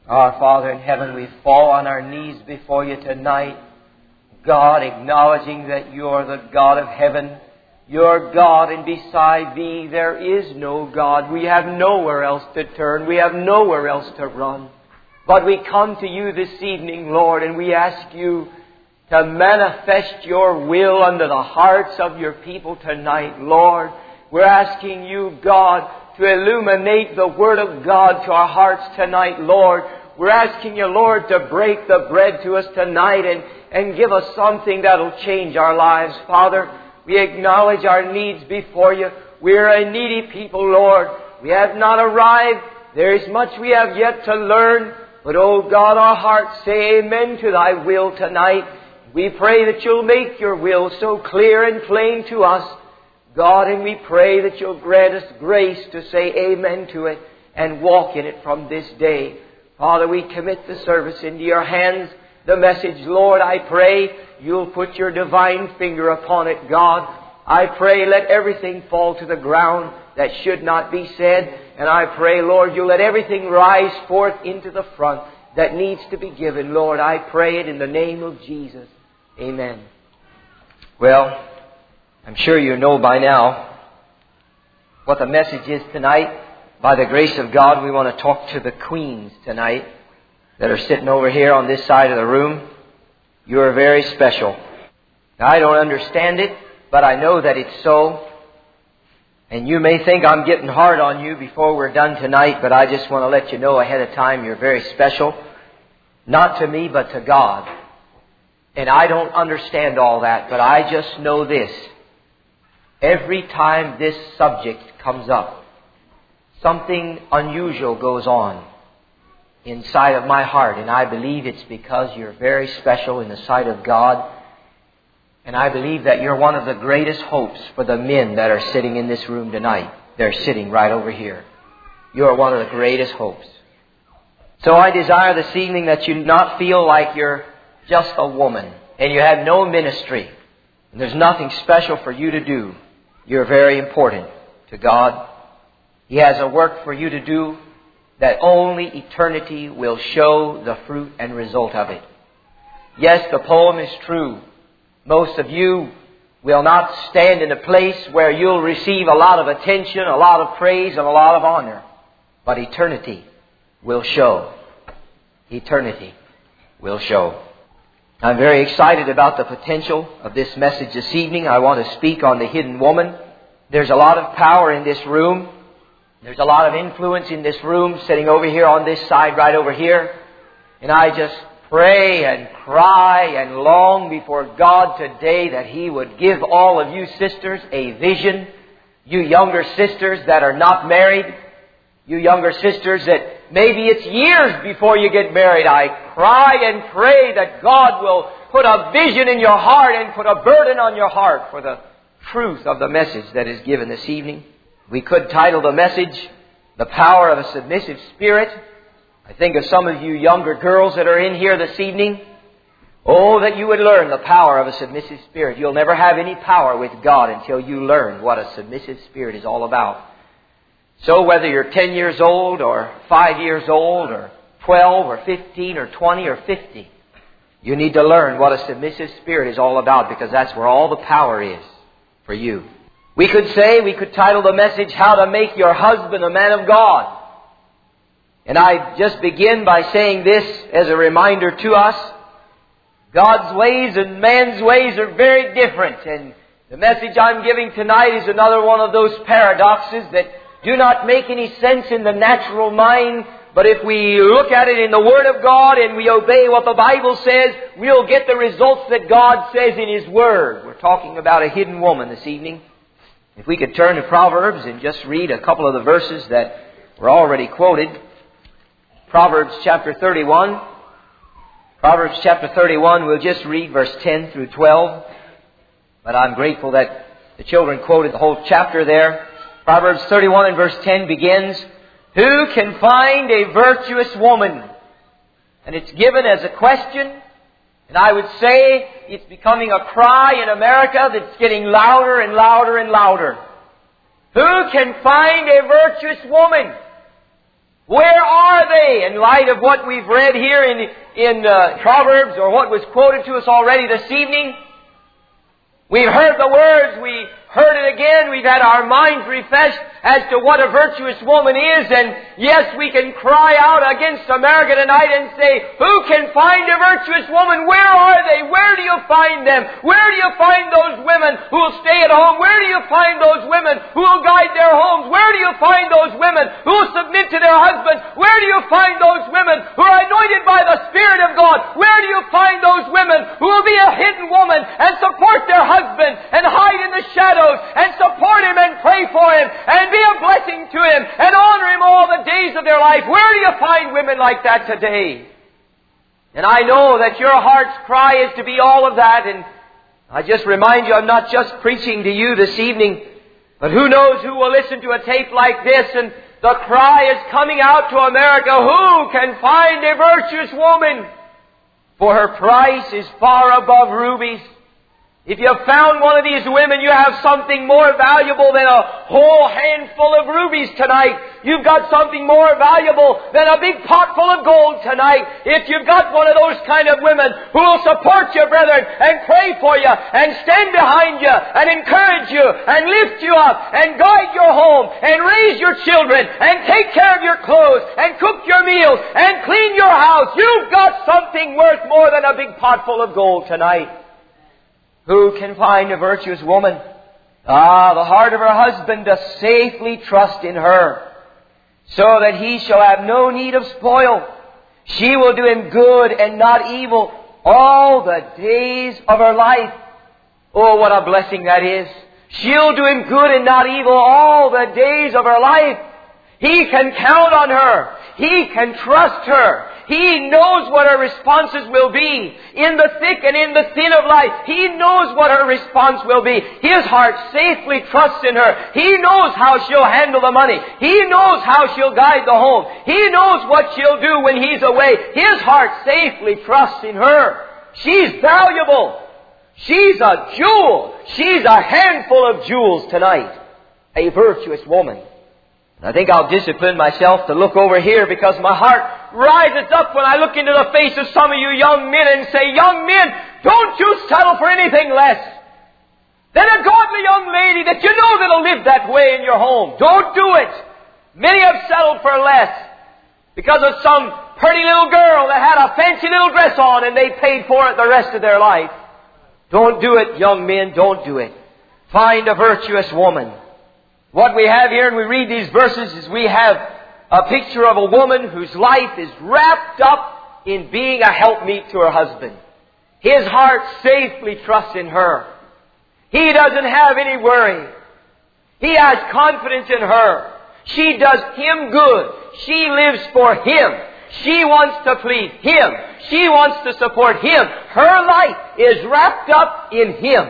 Our Father in heaven, we fall on our knees before You tonight, God, acknowledging that You are the God of heaven. You're God, and beside Thee there is no God. We have nowhere else to turn. We have nowhere else to run. But we come to You this evening, Lord, and we ask You to manifest Your will unto the hearts of Your people tonight, Lord. We're asking You, God, to illuminate the Word of God to our hearts tonight, Lord. We're asking You, Lord, to break the bread to us tonight and give us something that'll change our lives, Father. We acknowledge our needs before You. We're a needy people, Lord. We have not arrived. There is much we have yet to learn. But, oh God, our hearts say amen to Thy will tonight. We pray that You'll make Your will so clear and plain to us, God, and we pray that You'll grant us grace to say amen to it and walk in it from this day. Father, we commit the service into Your hands. The message, Lord, I pray You'll put Your divine finger upon it, God. I pray let everything fall to the ground that should not be said. And I pray, Lord, You'll let everything rise forth into the front that needs to be given. Lord, I pray it in the name of Jesus. Amen. Well, I'm sure you know by now what the message is tonight. By the grace of God, we want to talk to the queens tonight that are sitting over here on this side of the room. You are very special. Now, I don't understand it, but I know that it's so. And you may think I'm getting hard on you before we're done tonight, but I just want to let you know ahead of time you're very special. Not to me, but to God. And I don't understand all that, but I just know this. Every time this subject comes up, something unusual goes on inside of my heart. And I believe it's because you're very special in the sight of God. And I believe that you're one of the greatest hopes for the men that are sitting in this room tonight. They're sitting right over here. You're one of the greatest hopes. So I desire this evening that you not feel like you're just a woman and you have no ministry and there's nothing special for you to do. You're very important to God. He has a work for you to do that only eternity will show the fruit and result of it. Yes, the poem is true. Most of you will not stand in a place where you'll receive a lot of attention, a lot of praise, and a lot of honor. But eternity will show. Eternity will show. I'm very excited about the potential of this message this evening. I want to speak on the hidden woman. There's a lot of power in this room. There's a lot of influence in this room, sitting over here on this side, right over here. And I just pray and cry and long before God today that He would give all of you sisters a vision. You younger sisters that are not married. You younger sisters that maybe it's years before you get married. I cry and pray that God will put a vision in your heart and put a burden on your heart for the truth of the message that is given this evening. We could title the message, The Power of a Submissive Spirit. I think of some of you younger girls that are in here this evening. Oh, that you would learn the power of a submissive spirit. You'll never have any power with God until you learn what a submissive spirit is all about. So whether you're 10 years old or 5 years old or 12 or 15 or 20 or 50, you need to learn what a submissive spirit is all about, because that's where all the power is for you. We could title the message, How to Make Your Husband a Man of God. And I just begin by saying this as a reminder to us. God's ways and man's ways are very different. And the message I'm giving tonight is another one of those paradoxes that do not make any sense in the natural mind. But if we look at it in the Word of God and we obey what the Bible says, we'll get the results that God says in His Word. We're talking about a hidden woman this evening. If we could turn to Proverbs and just read a couple of the verses that were already quoted. Proverbs chapter 31. Proverbs chapter 31, we'll just read verse 10 through 12. But I'm grateful that the children quoted the whole chapter there. Proverbs 31 and verse 10 begins, Who can find a virtuous woman? And it's given as a question. And I would say it's becoming a cry in America that's getting louder and louder and louder. Who can find a virtuous woman? Where are they in light of what we've read here in Proverbs, or what was quoted to us already this evening? We've heard the words, we heard it again, we've had our minds refreshed as to what a virtuous woman is, and yes, we can cry out against America tonight and say, who can find a virtuous woman? Where are they? Where do you find them? Where do you find those women who will stay at home? Where do you find those women who will guide their homes? Where do you find those women who will submit to their husbands? Where do you find those women who are anointed by the Spirit of God? Where do you find those women who will be a hidden woman and support their husband and hide in the shadows and support him and pray for him and be a blessing to him and honor him all the days of their life? Where do you find women like that today? And I know that your heart's cry is to be all of that, and I just remind you, I'm not just preaching to you this evening, but who knows who will listen to a tape like this, and the cry is coming out to America, who can find a virtuous woman? For her price is far above rubies. If you have found one of these women, you have something more valuable than a whole handful of rubies tonight. You've got something more valuable than a big pot full of gold tonight. If you've got one of those kind of women who will support you, brethren, and pray for you, and stand behind you, and encourage you, and lift you up, and guide your home, and raise your children, and take care of your clothes, and cook your meals, and clean your house, you've got something worth more than a big pot full of gold tonight. Who can find a virtuous woman? The heart of her husband doth safely trust in her, so that he shall have no need of spoil. She will do him good and not evil all the days of her life. Oh, what a blessing that is. She'll do him good and not evil all the days of her life. He can count on her. He can trust her. He knows what her responses will be. In the thick and in the thin of life, He knows what her response will be. His heart safely trusts in her. He knows how she'll handle the money. He knows how she'll guide the home. He knows what she'll do when He's away. His heart safely trusts in her. She's valuable. She's a jewel. She's a handful of jewels tonight. A virtuous woman. I think I'll discipline myself to look over here, because my heart rises up when I look into the face of some of you young men and say, young men, don't you settle for anything less than a godly young lady that you know that'll live that way in your home. Don't do it. Many have settled for less because of some pretty little girl that had a fancy little dress on and they paid for it the rest of their life. Don't do it, young men. Don't do it. Find a virtuous woman. What we have here, and we read these verses, is we have a picture of a woman whose life is wrapped up in being a helpmeet to her husband. His heart safely trusts in her. He doesn't have any worry. He has confidence in her. She does him good. She lives for him. She wants to please him. She wants to support him. Her life is wrapped up in him.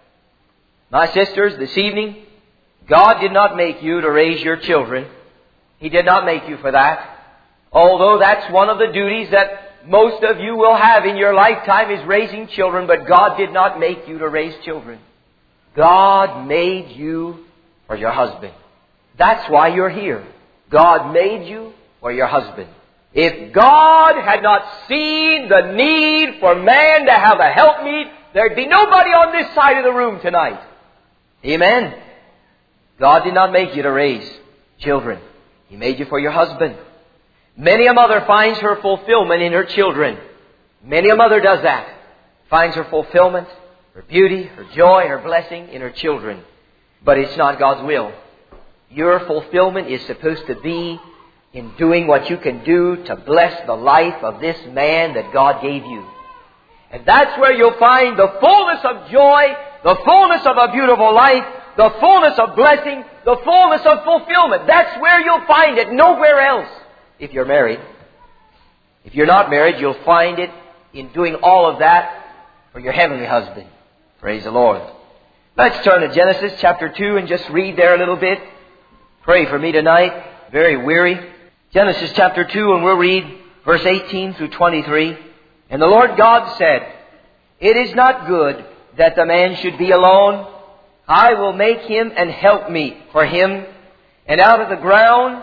My sisters, this evening, God did not make you to raise your children. He did not make you for that. Although that's one of the duties that most of you will have in your lifetime, is raising children. But God did not make you to raise children. God made you for your husband. That's why you're here. God made you for your husband. If God had not seen the need for man to have a helpmeet, there'd be nobody on this side of the room tonight. Amen. God did not make you to raise children. He made you for your husband. Many a mother finds her fulfillment in her children. Many a mother does that. Finds her fulfillment, her beauty, her joy, her blessing in her children. But it's not God's will. Your fulfillment is supposed to be in doing what you can do to bless the life of this man that God gave you. And that's where you'll find the fullness of joy, the fullness of a beautiful life, the fullness of blessing, the fullness of fulfillment. That's where you'll find it, nowhere else. If you're married. If you're not married, you'll find it in doing all of that for your heavenly husband. Praise the Lord. Let's turn to Genesis chapter 2 and just read there a little bit. Pray for me tonight. Very weary. Genesis chapter 2, and we'll read verse 18 through 23. And the Lord God said, "It is not good that the man should be alone. I will make him an helpmeet for him. And out of the ground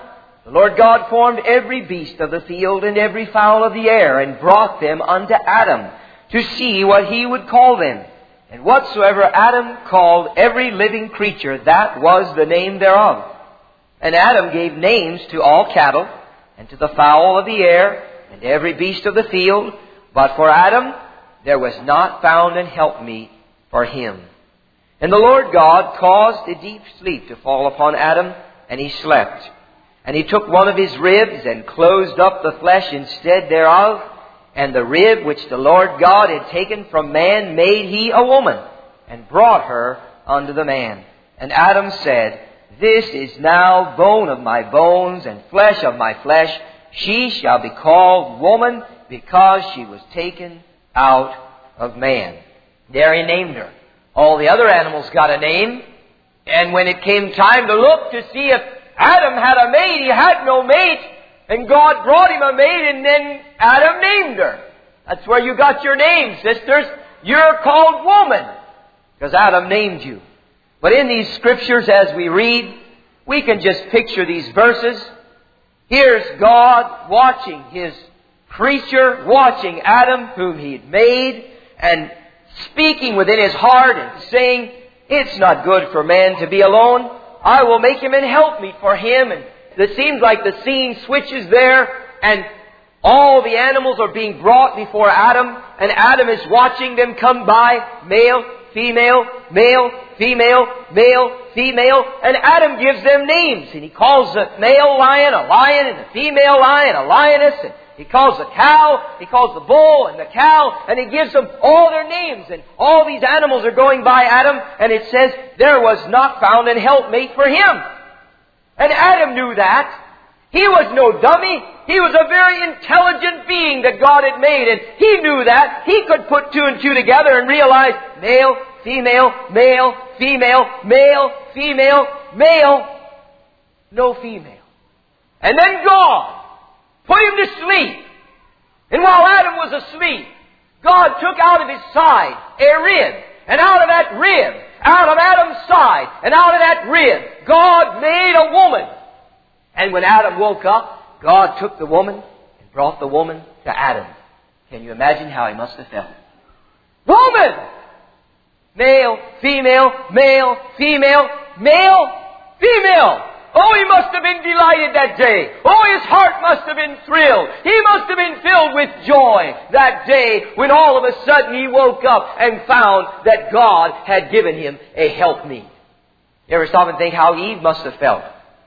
The Lord God formed every beast of the field and every fowl of the air, and brought them unto Adam, to see what he would call them. And whatsoever Adam called every living creature, that was the name thereof. And Adam gave names to all cattle, and to the fowl of the air, and every beast of the field. But for Adam there was not found an helpmeet for him. And the Lord God caused a deep sleep to fall upon Adam, and he slept. And he took one of his ribs, and closed up the flesh instead thereof. And the rib which the Lord God had taken from man made he a woman, and brought her unto the man. And Adam said, This is now bone of my bones, and flesh of my flesh. She shall be called woman, because she was taken out of man. There he named her. All the other animals got a name. And when it came time to look to see if Adam had a mate, he had no mate. And God brought him a mate, and then Adam named her. That's where you got your name, sisters. You're called woman, because Adam named you. But in these Scriptures, as we read, we can just picture these verses. Here's God watching His creature, watching Adam, whom He had made, and speaking within his heart and saying, It's not good for man to be alone. I will make him an helpmeet for him. And it seems like the scene switches there, and all the animals are being brought before Adam, and Adam is watching them come by, male, female, male, female, male, female, and Adam gives them names. And he calls the male lion a lion, and the female lion a lioness, and he calls the cow, he calls the bull and the cow, and he gives them all their names. And all these animals are going by Adam, and it says, there was not found an helpmate for him. And Adam knew that. He was no dummy. He was a very intelligent being that God had made, and he knew that. He could put two and two together and realize male, female, male, female, male, female, male, no female. And then God put him to sleep. And while Adam was asleep, God took out of his side a rib. And out of that rib, out of Adam's side, and out of that rib, God made a woman. And when Adam woke up, God took the woman and brought the woman to Adam. Can you imagine how he must have felt? Woman! Male, female, male, female, male, female. Oh, he must have been delighted that day. Oh, his heart must have been thrilled. He must have been filled with joy that day when all of a sudden he woke up and found that God had given him a helpmeet. You ever stop and think how Eve must have felt?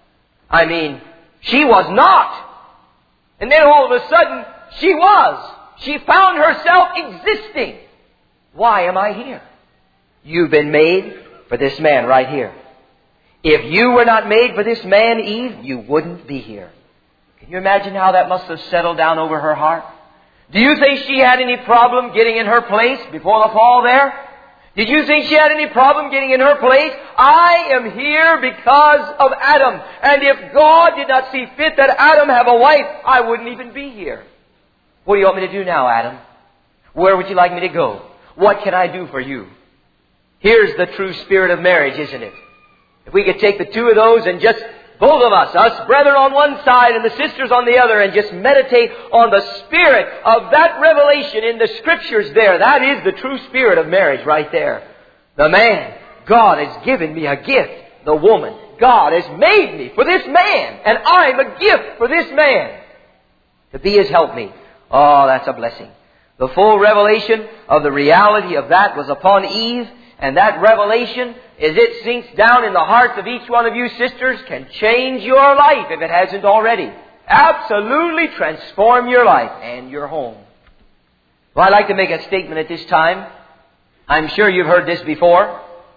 I mean, she was not. And then all of a sudden, she was. She found herself existing. Why am I here? You've been made for this man right here. If you were not made for this man, Eve, you wouldn't be here. Can you imagine how that must have settled down over her heart? Do you think she had any problem getting in her place before the fall there? Did you think she had any problem getting in her place? I am here because of Adam. And if God did not see fit that Adam have a wife, I wouldn't even be here. What do you want me to do now, Adam? Where would you like me to go? What can I do for you? Here's the true spirit of marriage, isn't it? If we could take the two of those and just, both of us brethren on one side and the sisters on the other, and just meditate on the spirit of that revelation in the Scriptures there. That is the true spirit of marriage right there. The man, God has given me a gift. The woman, God has made me for this man. And I'm a gift for this man to be his helpmeet. Oh, that's a blessing. The full revelation of the reality of that was upon Eve. And that revelation, as it sinks down in the hearts of each one of you sisters, can change your life if it hasn't already. Absolutely transform your life and your home. Well, I'd like to make a statement at this time. I'm sure you've heard this before.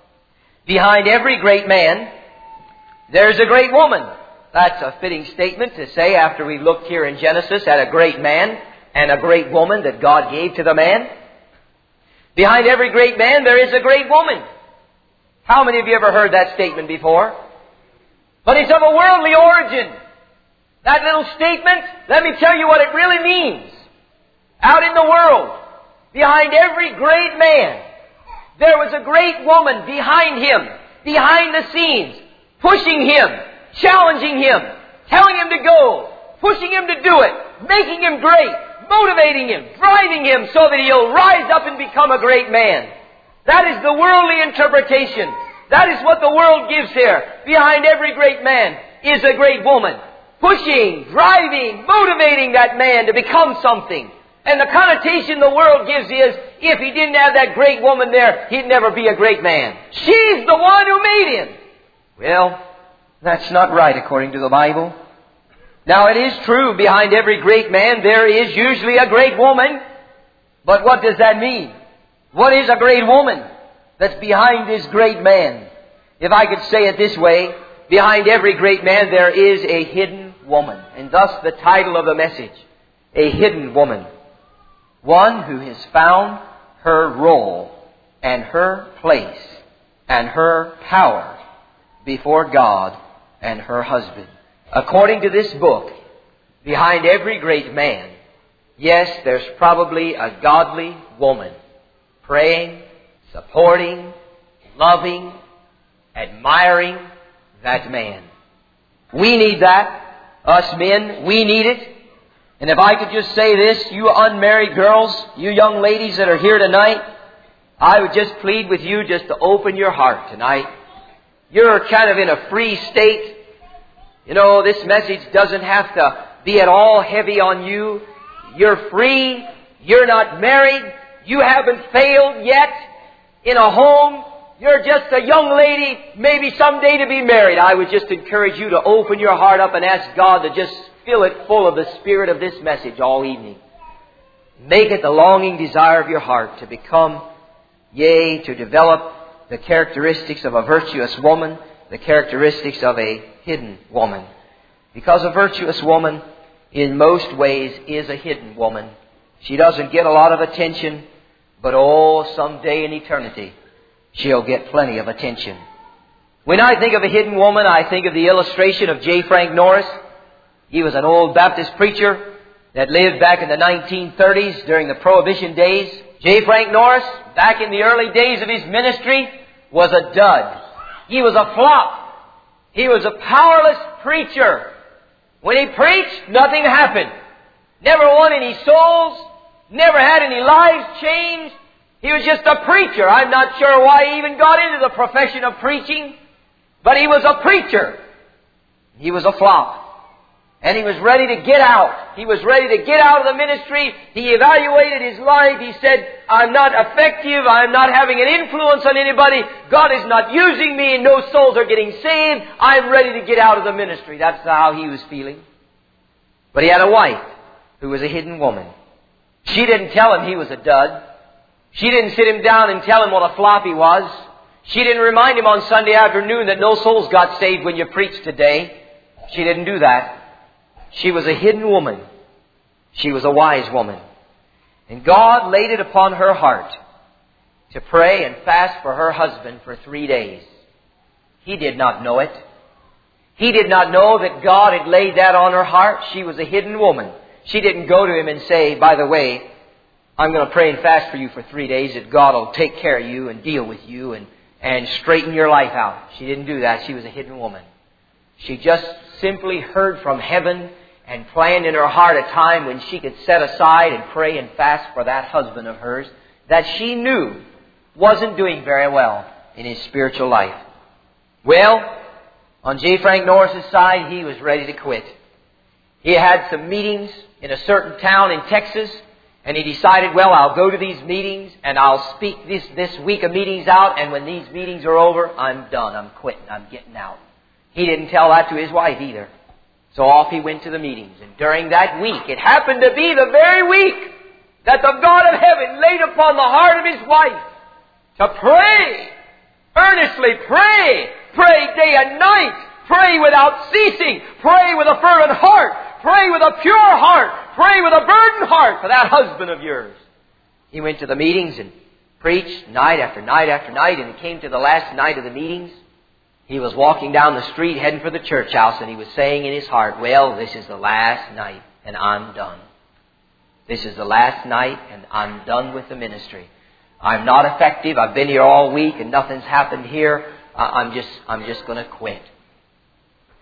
Behind every great man, there's a great woman. That's a fitting statement to say after we looked here in Genesis at a great man and a great woman that God gave to the man. Behind every great man, there is a great woman. How many of you ever heard that statement before? But it's of a worldly origin. That little statement, let me tell you what it really means. Out in the world, behind every great man, there was a great woman behind him, behind the scenes, pushing him, challenging him, telling him to go, pushing him to do it, making him great, motivating him, driving him so that he'll rise up and become a great man. That is the worldly interpretation. That is what the world gives here. Behind every great man is a great woman. Pushing, driving, motivating that man to become something. And the connotation the world gives is, if he didn't have that great woman there, he'd never be a great man. She's the one who made him. Well, that's not right according to the Bible. Now it is true, behind every great man there is usually a great woman. But what does that mean? What is a great woman that's behind this great man? If I could say it this way, behind every great man there is a hidden woman. And thus the title of the message, A Hidden Woman. One who has found her role and her place and her power before God and her husband. According to this book, behind every great man, yes, there's probably a godly woman praying, supporting, loving, admiring that man. We need that. Us men, we need it. And if I could just say this, you unmarried girls, you young ladies that are here tonight, I would just plead with you just to open your heart tonight. You're kind of in a free state. You know, this message doesn't have to be at all heavy on you. You're free. You're not married. You haven't failed yet in a home. You're just a young lady, maybe someday to be married. I would just encourage you to open your heart up and ask God to just fill it full of the spirit of this message all evening. Make it the longing desire of your heart to become, yea, to develop the characteristics of a virtuous woman, the characteristics of a hidden woman. Because a virtuous woman, in most ways, is a hidden woman. She doesn't get a lot of attention, but someday in eternity, she'll get plenty of attention. When I think of a hidden woman, I think of the illustration of J. Frank Norris. He was an old Baptist preacher that lived back in the 1930s during the Prohibition days. J. Frank Norris, back in the early days of his ministry, was a dud. He was a flop. He was a powerless preacher. When he preached, nothing happened. Never won any souls. Never had any lives changed. He was just a preacher. I'm not sure why he even got into the profession of preaching. But he was a preacher. He was a flop. And he was ready to get out. He was ready to get out of the ministry. He evaluated his life. He said, I'm not effective. I'm not having an influence on anybody. God is not using me and no souls are getting saved. I'm ready to get out of the ministry. That's how he was feeling. But he had a wife who was a hidden woman. She didn't tell him he was a dud. She didn't sit him down and tell him what a flop he was. She didn't remind him on Sunday afternoon that no souls got saved when you preached today. She didn't do that. She was a hidden woman. She was a wise woman. And God laid it upon her heart to pray and fast for her husband for 3 days. He did not know it. He did not know that God had laid that on her heart. She was a hidden woman. She didn't go to him and say, by the way, I'm going to pray and fast for you for 3 days that God will take care of you and deal with you and straighten your life out. She didn't do that. She was a hidden woman. She just simply heard from heaven and planned in her heart a time when she could set aside and pray and fast for that husband of hers that she knew wasn't doing very well in his spiritual life. Well, on J. Frank Norris's side, he was ready to quit. He had some meetings in a certain town in Texas, and he decided, well, I'll go to these meetings and I'll speak this week of meetings out, and when these meetings are over, I'm done. I'm quitting. I'm getting out. He didn't tell that to his wife either. So off he went to the meetings. And during that week, it happened to be the very week that the God of heaven laid upon the heart of his wife to pray. Earnestly pray. Pray day and night. Pray without ceasing. Pray with a fervent heart. Pray with a pure heart. Pray with a burdened heart for that husband of yours. He went to the meetings and preached night after night after night. And it came to the last night of the meetings. He was walking down the street heading for the church house, and he was saying in his heart, well, this is the last night and I'm done. This is the last night and I'm done with the ministry. I'm not effective. I've been here all week and nothing's happened here. I'm just going to quit.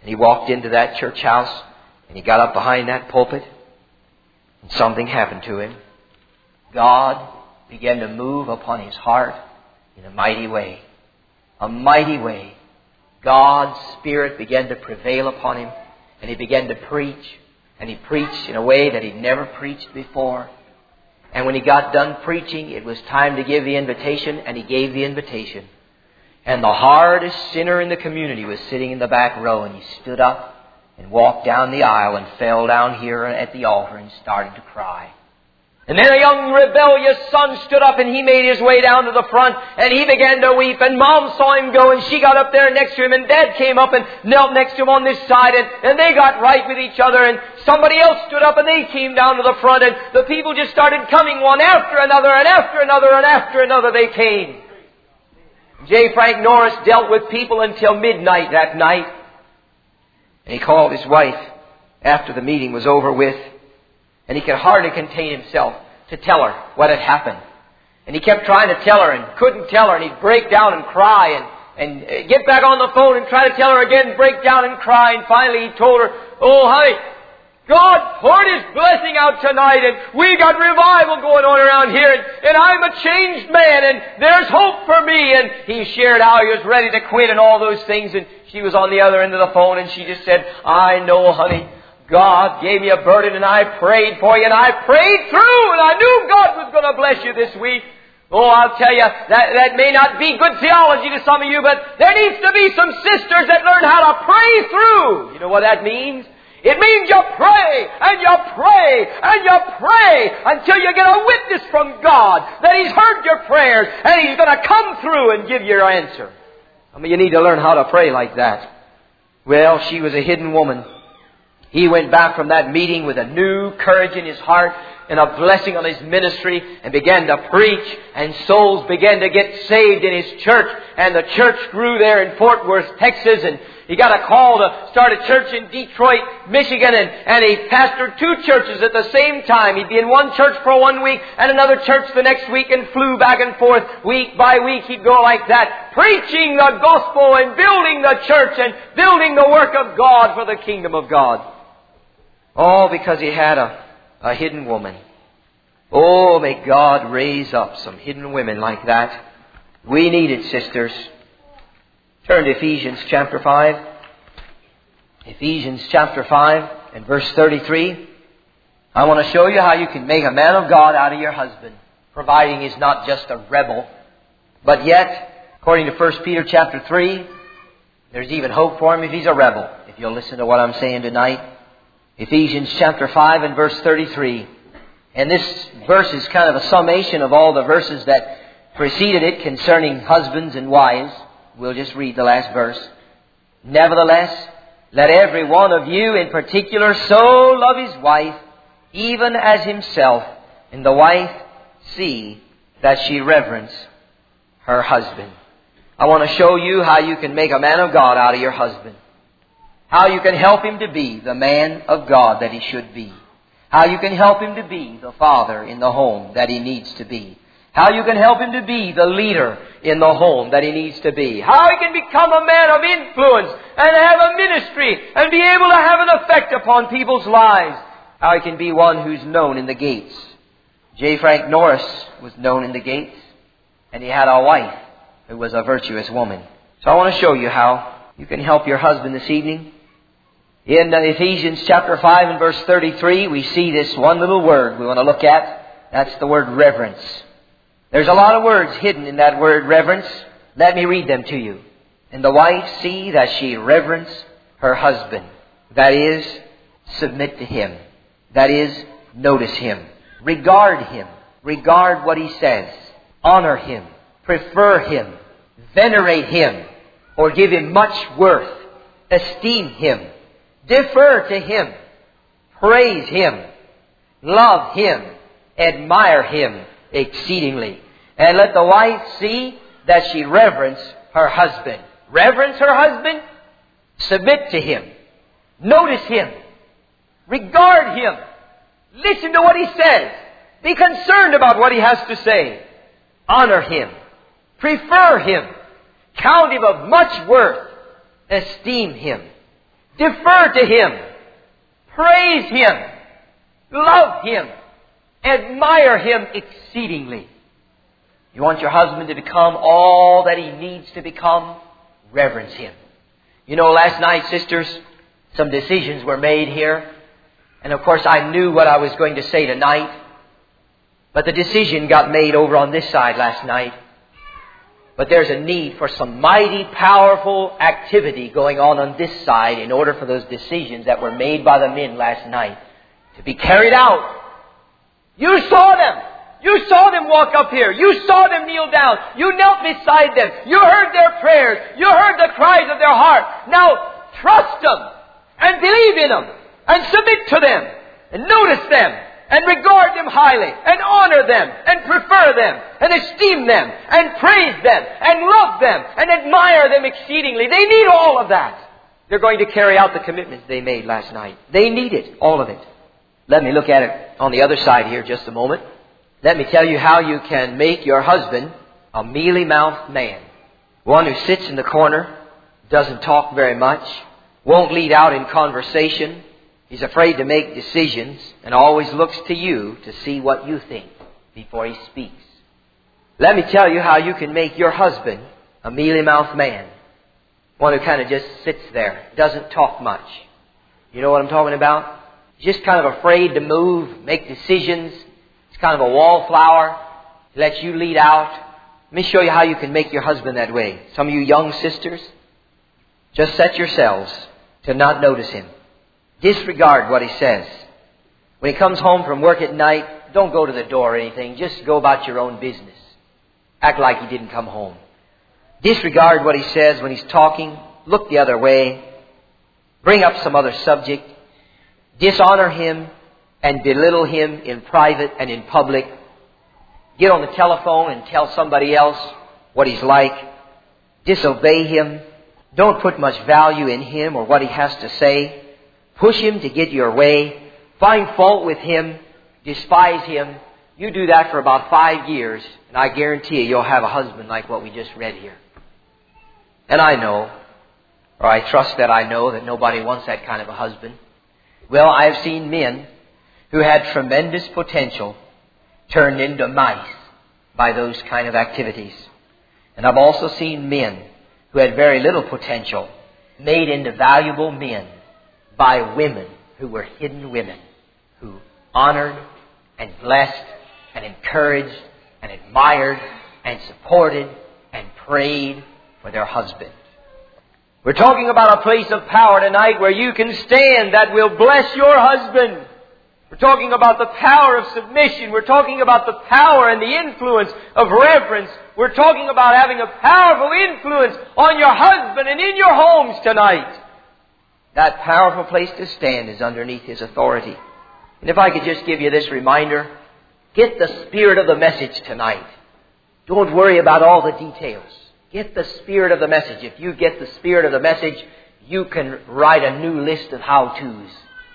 And he walked into that church house, and he got up behind that pulpit, and something happened to him. God began to move upon his heart in a mighty way. A mighty way. God's Spirit began to prevail upon him, and he began to preach. And he preached in a way that he'd never preached before. And when he got done preaching, it was time to give the invitation, and he gave the invitation. And the hardest sinner in the community was sitting in the back row, and he stood up and walked down the aisle and fell down here at the altar and started to cry. And then a young rebellious son stood up, and he made his way down to the front, and he began to weep, and Mom saw him go, and she got up there next to him, and Dad came up and knelt next to him on this side, and they got right with each other, and somebody else stood up, and they came down to the front, and the people just started coming one after another, and after another, and after another they came. J. Frank Norris dealt with people until midnight that night. And he called his wife after the meeting was over with, and he could hardly contain himself to tell her what had happened. And he kept trying to tell her and couldn't tell her, and he'd break down and cry and get back on the phone and try to tell her again, break down and cry. And finally he told her, "Oh, honey, God poured His blessing out tonight, and we got revival going on around here, and I'm a changed man, and there's hope for me." And he shared how he was ready to quit and all those things, and she was on the other end of the phone, and she just said, "I know, honey, God gave me a burden, and I prayed for you, and I prayed through, and I knew God was going to bless you this week." Oh, I'll tell you, that may not be good theology to some of you, but there needs to be some sisters that learn how to pray through. You know what that means? It means you pray, and you pray, and you pray until you get a witness from God that He's heard your prayers, and He's going to come through and give you your answer. I mean, you need to learn how to pray like that. Well, she was a hidden woman. He went back from that meeting with a new courage in his heart and a blessing on his ministry, and began to preach, and souls began to get saved in his church, and the church grew there in Fort Worth, Texas, and he got a call to start a church in Detroit, Michigan, and he pastored 2 churches at the same time. He'd be in one church for 1 week and another church the next week, and flew back and forth week by week. He'd go like that, preaching the gospel and building the church and building the work of God for the kingdom of God. All because he had a hidden woman. Oh, may God raise up some hidden women like that. We need it, sisters. Turn to Ephesians chapter 5. Ephesians chapter 5 and verse 33. I want to show you how you can make a man of God out of your husband, providing he's not just a rebel. But yet, according to 1 Peter chapter 3, there's even hope for him if he's a rebel, if you'll listen to what I'm saying tonight. Ephesians chapter 5 and verse 33. And this verse is kind of a summation of all the verses that preceded it concerning husbands and wives. We'll just read the last verse. "Nevertheless, let every one of you in particular so love his wife, even as himself, and the wife see that she reverence her husband." I want to show you how you can make a man of God out of your husband. How you can help him to be the man of God that he should be. How you can help him to be the father in the home that he needs to be. How you can help him to be the leader in the home that he needs to be. How he can become a man of influence and have a ministry and be able to have an effect upon people's lives. How he can be one who's known in the gates. J. Frank Norris was known in the gates, and he had a wife who was a virtuous woman. So I want to show you how you can help your husband this evening. In Ephesians chapter 5 and verse 33, we see this one little word we want to look at. That's the word reverence. There's a lot of words hidden in that word reverence. Let me read them to you. "And the wife see that she reverence her husband." That is, submit to him. That is, notice him. Regard him. Regard what he says. Honor him. Prefer him. Venerate him. Or give him much worth. Esteem him. Defer to him. Praise him. Love him. Admire him exceedingly. And let the wife see that she reverence her husband. Reverence her husband. Submit to him. Notice him. Regard him. Listen to what he says. Be concerned about what he has to say. Honor him. Prefer him. Count him of much worth. Esteem him. defer to Him, praise Him, love Him, admire Him exceedingly. You want your husband to become all that he needs to become? Reverence Him. You know, last night, sisters, some decisions were made here. And of course, I knew what I was going to say tonight. But the decision got made over on this side last night. But there's a need for some mighty, powerful activity going on this side in order for those decisions that were made by the men last night to be carried out. You saw them. You saw them walk up here. You saw them kneel down. You knelt beside them. You heard their prayers. You heard the cries of their heart. Now, trust them and believe in them and submit to them and notice them and regard them highly and honor them and prefer them and esteem them and praise them and love them and admire them exceedingly. They need all of that. They're going to carry out the commitments they made last night. They need it, all of it. Let me look at it on the other side here just a moment. Let me tell you how you can make your husband a mealy-mouthed man. One who sits in the corner, doesn't talk very much, won't lead out in conversation. He's afraid to make decisions and always looks to you to see what you think before he speaks. Let me tell you how you can make your husband a mealy-mouthed man. One who kind of just sits there, doesn't talk much. You know what I'm talking about? He's just kind of afraid to move, make decisions. He's kind of a wallflower. He lets you lead out. Let me show you how you can make your husband that way. Some of you young sisters, just set yourselves to not notice him. Disregard what he says. When he comes home from work at night, don't go to the door or anything. Just go about your own business. Act like he didn't come home. Disregard what he says when he's talking. Look the other way. Bring up some other subject. Dishonor him and belittle him in private and in public. Get on the telephone and tell somebody else what he's like. Disobey him. Don't put much value in him or what he has to say. Push him to get your way. Find fault with him. Despise him. You do that for about 5 years, and I guarantee you, you'll have a husband like what we just read here. And I know, or I trust that I know, that nobody wants that kind of a husband. Well, I have seen men who had tremendous potential turned into mice by those kind of activities. And I've also seen men who had very little potential made into valuable men by women who were hidden women, who honored and blessed and encouraged and admired and supported and prayed for their husband. We're talking about a place of power tonight where you can stand that will bless your husband. We're talking about the power of submission. We're talking about the power and the influence of reverence. We're talking about having a powerful influence on your husband and in your homes tonight. That powerful place to stand is underneath his authority. And if I could just give you this reminder, get the spirit of the message tonight. Don't worry about all the details. Get the spirit of the message. If you get the spirit of the message, you can write a new list of how-tos.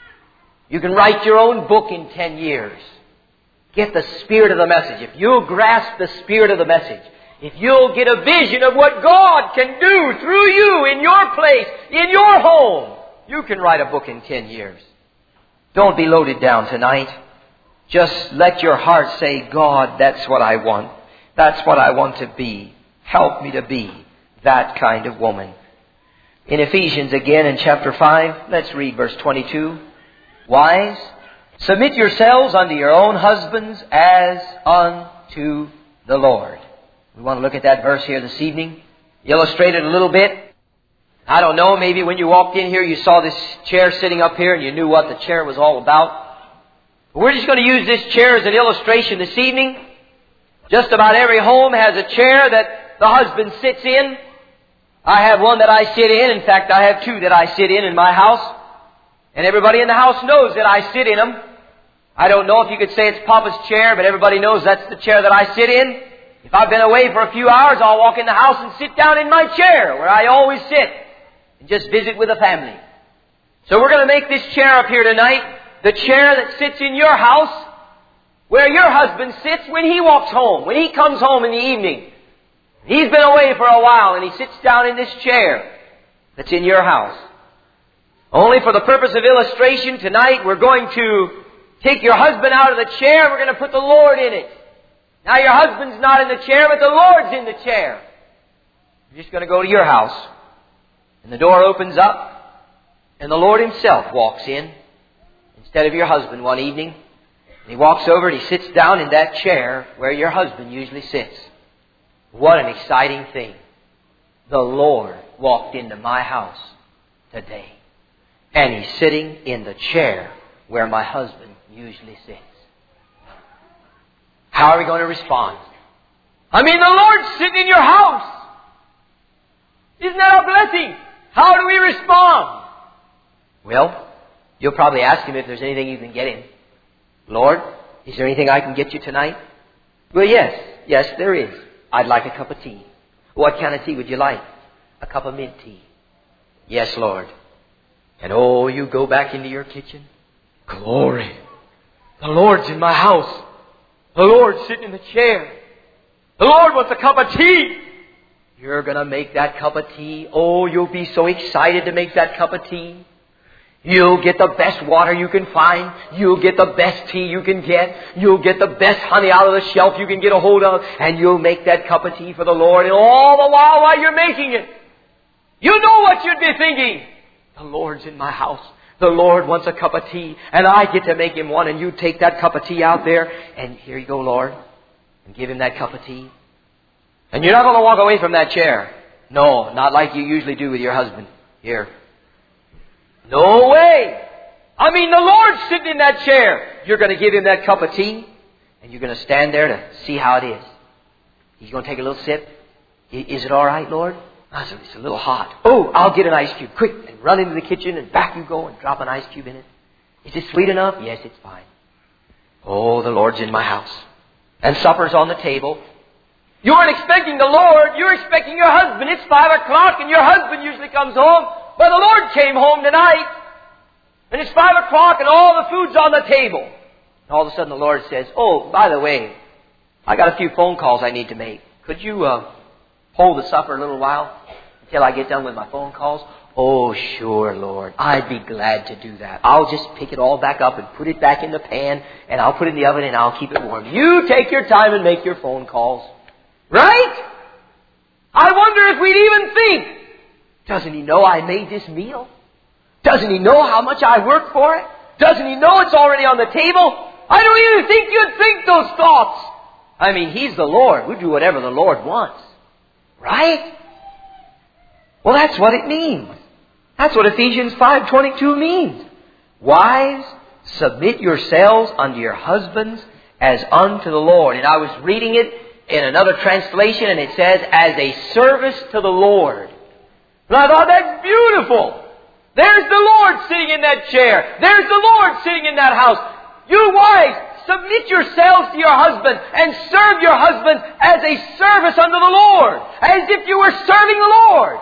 You can write your own book in 10 years. Get the spirit of the message. If you'll grasp the spirit of the message, if you'll get a vision of what God can do through you in your place, in your home, you can write a book in 10 years. Don't be loaded down tonight. Just let your heart say, God, that's what I want. That's what I want to be. Help me to be that kind of woman. In Ephesians again in chapter 5, let's read verse 22. Wives, submit yourselves unto your own husbands as unto the Lord. We want to look at that verse here this evening. Illustrate it a little bit. I don't know, maybe when you walked in here you saw this chair sitting up here and you knew what the chair was all about. But we're just going to use this chair as an illustration this evening. Just about every home has a chair that the husband sits in. I have one that I sit in. In fact, I have two that I sit in my house. And everybody in the house knows that I sit in them. I don't know if you could say it's Papa's chair, but everybody knows that's the chair that I sit in. If I've been away for a few hours, I'll walk in the house and sit down in my chair where I always sit and just visit with the family. So we're going to make this chair up here tonight the chair that sits in your house where your husband sits when he walks home, when he comes home in the evening. He's been away for a while and he sits down in this chair that's in your house. Only for the purpose of illustration, tonight we're going to take your husband out of the chair and we're going to put the Lord in it. Now your husband's not in the chair, but the Lord's in the chair. You're just going to go to your house. And the door opens up and the Lord Himself walks in instead of your husband one evening. And He walks over and He sits down in that chair where your husband usually sits. What an exciting thing. The Lord walked into my house today. And He's sitting in the chair where my husband usually sits. How are we going to respond? I mean, the Lord's sitting in your house. Isn't that a blessing? How do we respond? Well, you'll probably ask Him if there's anything you can get Him. Lord, is there anything I can get you tonight? Well, yes. Yes, there is. I'd like a cup of tea. What kind of tea would you like? A cup of mint tea. Yes, Lord. And oh, you go back into your kitchen. Glory. The Lord's in my house. The Lord's sitting in the chair. The Lord wants a cup of tea. You're going to make that cup of tea. Oh, you'll be so excited to make that cup of tea. You'll get the best water you can find. You'll get the best tea you can get. You'll get the best honey out of the shelf you can get a hold of. And you'll make that cup of tea for the Lord. And all the while you're making it, you know what you'd be thinking. The Lord's in my house. The Lord wants a cup of tea. And I get to make Him one. And you take that cup of tea out there. And here you go, Lord. And give Him that cup of tea. And you're not going to walk away from that chair. No, not like you usually do with your husband. Here. No way. I mean, the Lord's sitting in that chair. You're going to give Him that cup of tea. And you're going to stand there to see how it is. He's going to take a little sip. Is it all right, Lord? It's a little hot. Oh, I'll get an ice cube. Quick. And run into the kitchen and back you go and drop an ice cube in it. Is it sweet enough? Yes, it's fine. Oh, the Lord's in my house. And supper's on the table. You aren't expecting the Lord. You're expecting your husband. It's 5 o'clock and your husband usually comes home. Well, the Lord came home tonight. And it's 5 o'clock and all the food's on the table. And all of a sudden the Lord says, oh, by the way, I got a few phone calls I need to make. Could you hold the supper a little while until I get done with my phone calls? Oh, sure, Lord. I'd be glad to do that. I'll just pick it all back up and put it back in the pan and I'll put it in the oven and I'll keep it warm. You take your time and make your phone calls. Right? I wonder if we'd even think, doesn't He know I made this meal? Doesn't He know how much I worked for it? Doesn't He know it's already on the table? I don't even think you'd think those thoughts. I mean, He's the Lord. We'll do whatever the Lord wants. Right? Well, that's what it means. That's what Ephesians 5:22 means. Wives, submit yourselves unto your husbands as unto the Lord. And I was reading it in another translation and it says, as a service to the Lord. And I thought, that's beautiful. There's the Lord sitting in that chair. There's the Lord sitting in that house. You wives, submit yourselves to your husband and serve your husband as a service unto the Lord. As if you were serving the Lord.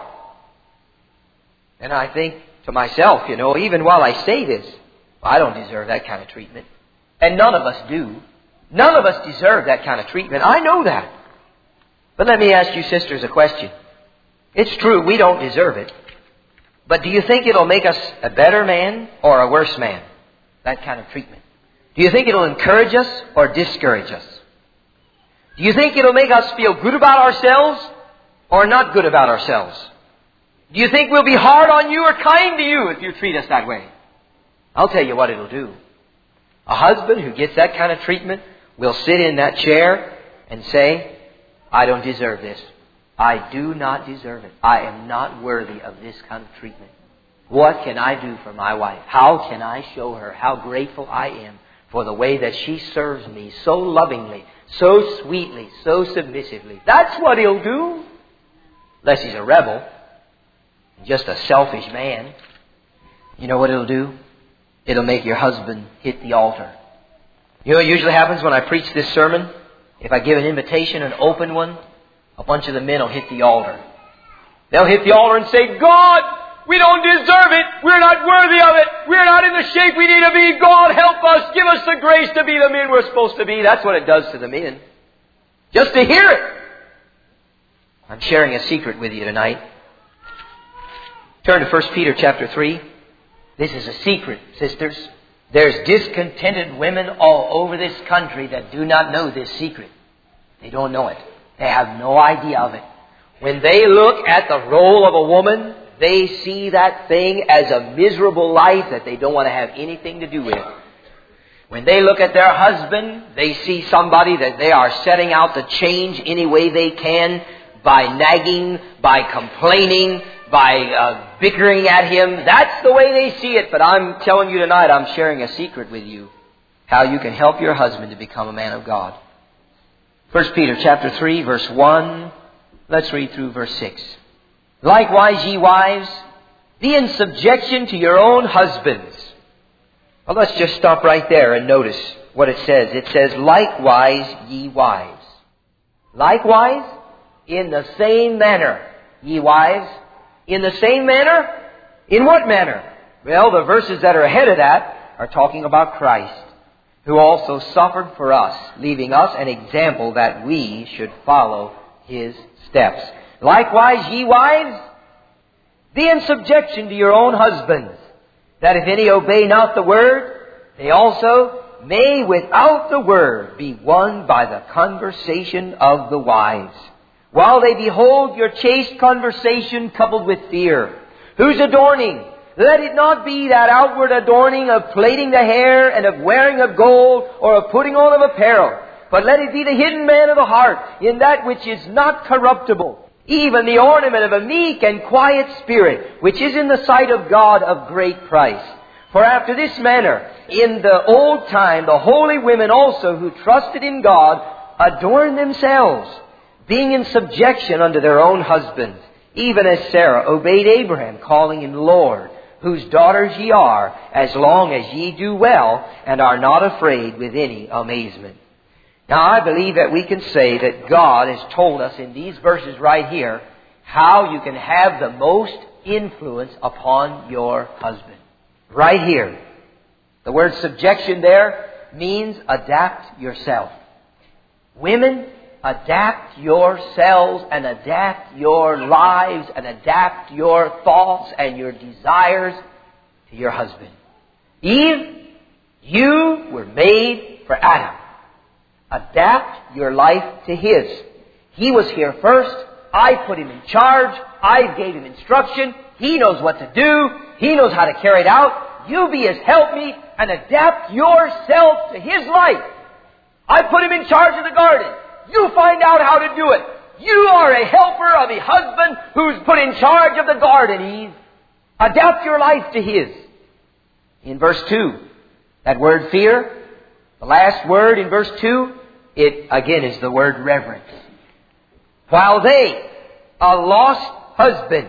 And I think to myself, even while I say this, I don't deserve that kind of treatment. And none of us do. None of us deserve that kind of treatment. I know that. But let me ask you sisters a question. It's true, we don't deserve it. But do you think it'll make us a better man or a worse man? That kind of treatment. Do you think it'll encourage us or discourage us? Do you think it'll make us feel good about ourselves or not good about ourselves? Do you think we'll be hard on you or kind to you if you treat us that way? I'll tell you what it'll do. A husband who gets that kind of treatment will sit in that chair and say, I don't deserve this. I do not deserve it. I am not worthy of this kind of treatment. What can I do for my wife? How can I show her how grateful I am for the way that she serves me so lovingly, so sweetly, so submissively? That's what he'll do. Unless he's a rebel, just a selfish man. You know what it'll do? It'll make your husband hit the altar. You know what usually happens when I preach this sermon? If I give an invitation, an open one, a bunch of the men will hit the altar. They'll hit the altar and say, God, we don't deserve it. We're not worthy of it. We're not in the shape we need to be. God, help us. Give us the grace to be the men we're supposed to be. That's what it does to the men. Just to hear it. I'm sharing a secret with you tonight. Turn to 1 Peter chapter 3. This is a secret, sisters. There's discontented women all over this country that do not know this secret. They don't know it. They have no idea of it. When they look at the role of a woman, they see that thing as a miserable life that they don't want to have anything to do with. When they look at their husband, they see somebody that they are setting out to change any way they can by nagging, by complaining, by bickering at him. That's the way they see it. But I'm telling you tonight, I'm sharing a secret with you, how you can help your husband to become a man of God. 1 Peter chapter 3, verse 1. Let's read through verse 6. Likewise, ye wives, be in subjection to your own husbands. Well, let's just stop right there and notice what it says. It says, likewise, ye wives. Likewise, in the same manner, ye wives. In the same manner? In what manner? Well, the verses that are ahead of that are talking about Christ, who also suffered for us, leaving us an example that we should follow His steps. Likewise, ye wives, be in subjection to your own husbands, that if any obey not the word, they also may without the word be won by the conversation of the wives, while they behold your chaste conversation coupled with fear, whose adorning, let it not be that outward adorning of plaiting the hair and of wearing of gold or of putting on of apparel, but let it be the hidden man of the heart in that which is not corruptible, even the ornament of a meek and quiet spirit, which is in the sight of God of great price. For after this manner, in the old time, the holy women also who trusted in God adorned themselves, being in subjection unto their own husbands, even as Sarah obeyed Abraham, calling him Lord, whose daughters ye are, as long as ye do well, and are not afraid with any amazement. Now, I believe that we can say that God has told us in these verses right here how you can have the most influence upon your husband. Right here. The word subjection there means adapt yourself. Women, adapt yourselves and adapt your lives and adapt your thoughts and your desires to your husband. Eve, you were made for Adam. Adapt your life to his. He was here first. I put him in charge. I gave him instruction. He knows what to do. He knows how to carry it out. You be his helpmeet and adapt yourself to his life. I put him in charge of the garden. You find out how to do it. You are a helper of a husband who's put in charge of the garden, Eve. Adapt your life to his. In verse 2, that word fear, the last word in verse 2, it again is the word reverence. While they, a lost husband,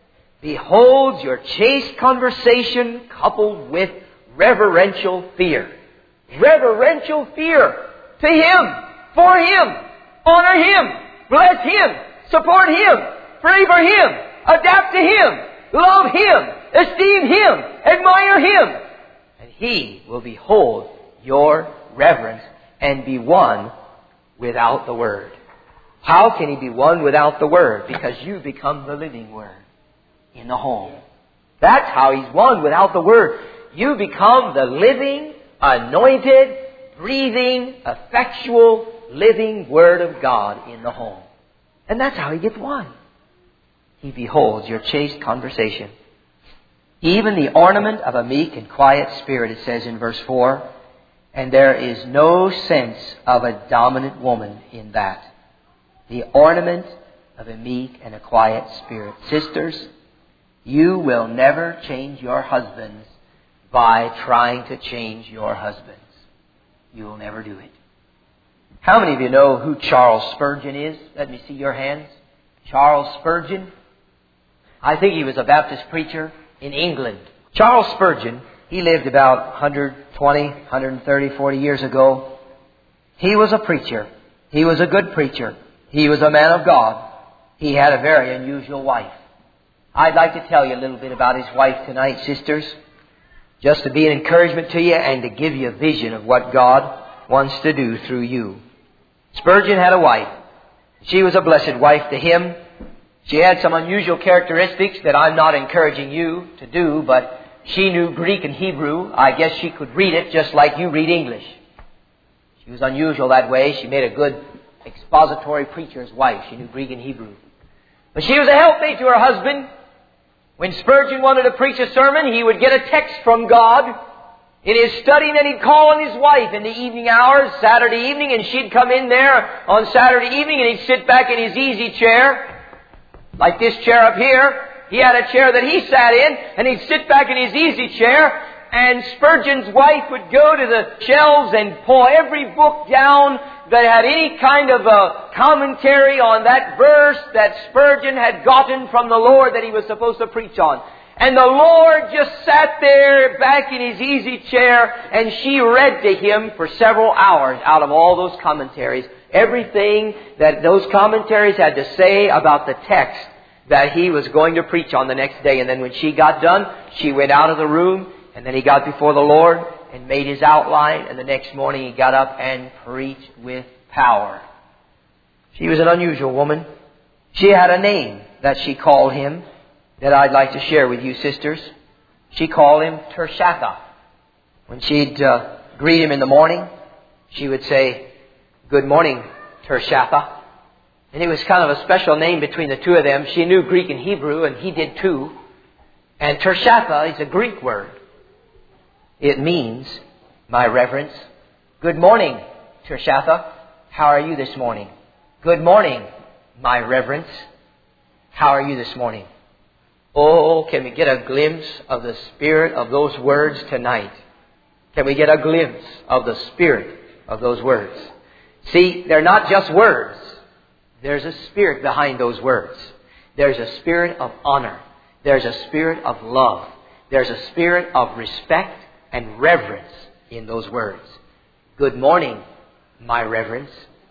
beholds your chaste conversation coupled with reverential fear. Reverential fear to him, for him, honor him, bless him, support him, pray for him, adapt to him, love him, esteem him, admire him. And he will behold your reverence and be won without the Word. How can he be won without the Word? Because you become the living Word in the home. That's how he's won without the Word. You become the living, anointed, breathing, effectual, living Word of God in the home. And that's how he gets won. He beholds your chaste conversation. Even the ornament of a meek and quiet spirit, it says in verse 4, and there is no sense of a dominant woman in that. The ornament of a meek and a quiet spirit. Sisters, you will never change your husbands by trying to change your husbands. You will never do it. How many of you know who Charles Spurgeon is? Let me see your hands. Charles Spurgeon. I think he was a Baptist preacher in England. Charles Spurgeon, he lived about 120, 130, 40 years ago. He was a preacher. He was a good preacher. He was a man of God. He had a very unusual wife. I'd like to tell you a little bit about his wife tonight, sisters, just to be an encouragement to you and to give you a vision of what God wants to do through you. Spurgeon had a wife. She was a blessed wife to him. She had some unusual characteristics that I'm not encouraging you to do, but She knew Greek and Hebrew. I guess she could read it just like you read English. She was unusual that way. She made a good expository preacher's wife. She knew Greek and Hebrew. But she was a helpmate to her husband. When Spurgeon wanted to preach a sermon, he would get a text from God in his study, and then he'd call on his wife in the evening hours, Saturday evening, and she'd come in there on Saturday evening, and he'd sit back in his easy chair, like this chair up here. He had a chair that he sat in, and he'd sit back in his easy chair, and Spurgeon's wife would go to the shelves and pull every book down that had any kind of a commentary on that verse that Spurgeon had gotten from the Lord that he was supposed to preach on. And the Lord just sat there back in his easy chair, and she read to him for several hours out of all those commentaries, everything that those commentaries had to say about the text that he was going to preach on the next day. And then when she got done, she went out of the room, and then he got before the Lord and made his outline, and the next morning he got up and preached with power. She was an unusual woman. She had a name that she called him that I'd like to share with you, sisters. She called him Tirshatha. When she'd greet him in the morning, she would say, "Good morning, Tirshatha." And it was kind of a special name between the two of them. She knew Greek and Hebrew, and he did too. And Tirshatha is a Greek word. It means, my reverence, "Good morning, Tirshatha. How are you this morning?" "Good morning, my reverence. How are you this morning?" Oh, can we get a glimpse of the spirit of those words tonight? Can we get a glimpse of the spirit of those words? See, they're not just words. There's a spirit behind those words. There's a spirit of honor. There's a spirit of love. There's a spirit of respect and reverence in those words. "Good morning, my reverence."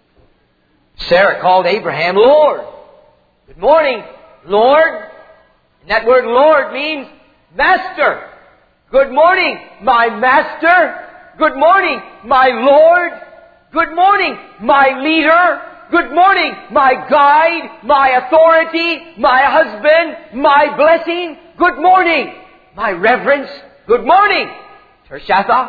Sarah called Abraham Lord. "Good morning, Lord." And that word Lord means master. "Good morning, my master." "Good morning, my Lord." "Good morning, my leader." "Good morning, my guide, my authority, my husband, my blessing." "Good morning, my reverence." "Good morning, Tirshatha."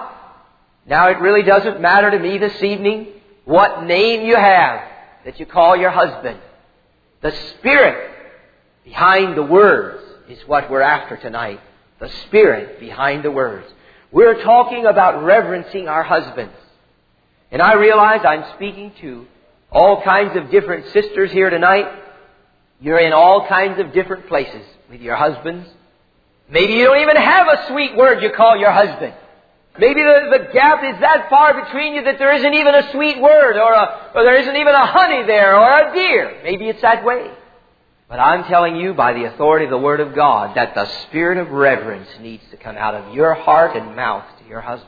Now it really doesn't matter to me this evening what name you have that you call your husband. The spirit behind the words is what we're after tonight. The spirit behind the words. We're talking about reverencing our husbands. And I realize I'm speaking to all kinds of different sisters here tonight. You're in all kinds of different places with your husbands. Maybe you don't even have a sweet word you call your husband. Maybe the gap is that far between you that there isn't even a sweet word or there isn't even a honey there or a dear. Maybe it's that way. But I'm telling you by the authority of the Word of God that the spirit of reverence needs to come out of your heart and mouth to your husband.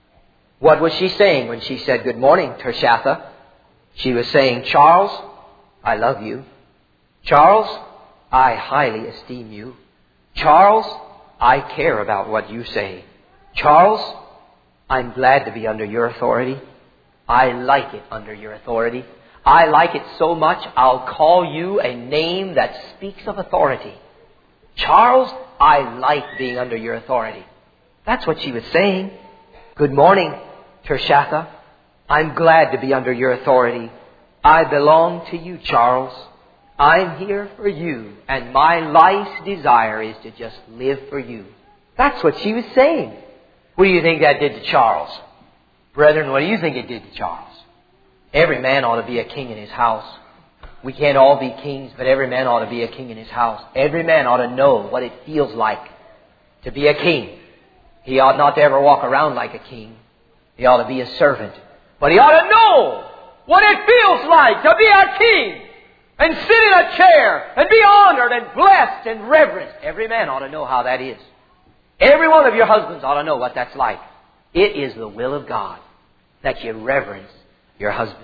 What was she saying when she said, "Good morning, Tirshatha"? She was saying, "Charles, I love you. Charles, I highly esteem you. Charles, I care about what you say. Charles, I'm glad to be under your authority. I like it under your authority. I like it so much, I'll call you a name that speaks of authority. Charles, I like being under your authority." That's what she was saying. "Good morning, Tirshatha. I'm glad to be under your authority. I belong to you, Charles. I'm here for you, and my life's desire is to just live for you." That's what she was saying. What do you think that did to Charles? Brethren, what do you think it did to Charles? Every man ought to be a king in his house. We can't all be kings, but every man ought to be a king in his house. Every man ought to know what it feels like to be a king. He ought not to ever walk around like a king. He ought to be a servant. But he ought to know what it feels like to be a king and sit in a chair and be honored and blessed and reverenced. Every man ought to know how that is. Every one of your husbands ought to know what that's like. It is the will of God that you reverence your husbands.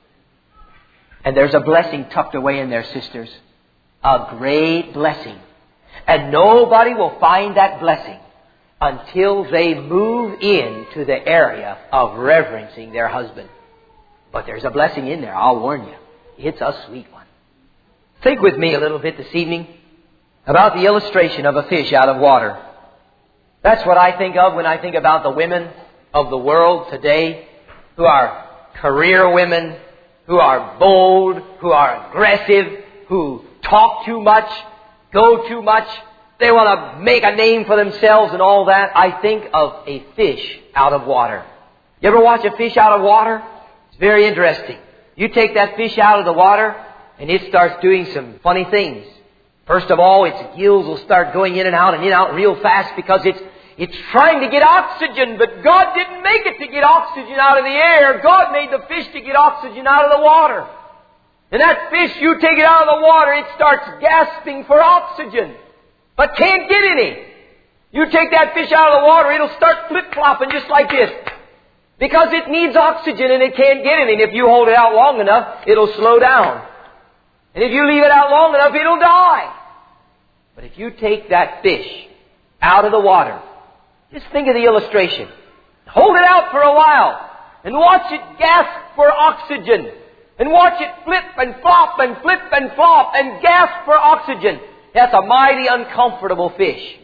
And there's a blessing tucked away in there, sisters. A great blessing. And nobody will find that blessing until they move into the area of reverencing their husband. But there's a blessing in there, I'll warn you. It's a sweet one. Think with me a little bit this evening about the illustration of a fish out of water. That's what I think of when I think about the women of the world today, who are career women, who are bold, who are aggressive, who talk too much, go too much. They want to make a name for themselves and all that. I think of a fish out of water. You ever watch a fish out of water? It's very interesting. You take that fish out of the water and it starts doing some funny things. First of all, its gills will start going in and out real fast because it's trying to get oxygen, but God didn't make it to get oxygen out of the air. God made the fish to get oxygen out of the water. And that fish, you take it out of the water, it starts gasping for oxygen, but can't get any. You take that fish out of the water, it'll start flip-flopping just like this, because it needs oxygen and it can't get any. And if you hold it out long enough, it'll slow down. And if you leave it out long enough, it'll die. But if you take that fish out of the water, just think of the illustration. Hold it out for a while and watch it gasp for oxygen. And watch it flip and flop and flip and flop and gasp for oxygen. That's a mighty uncomfortable fish.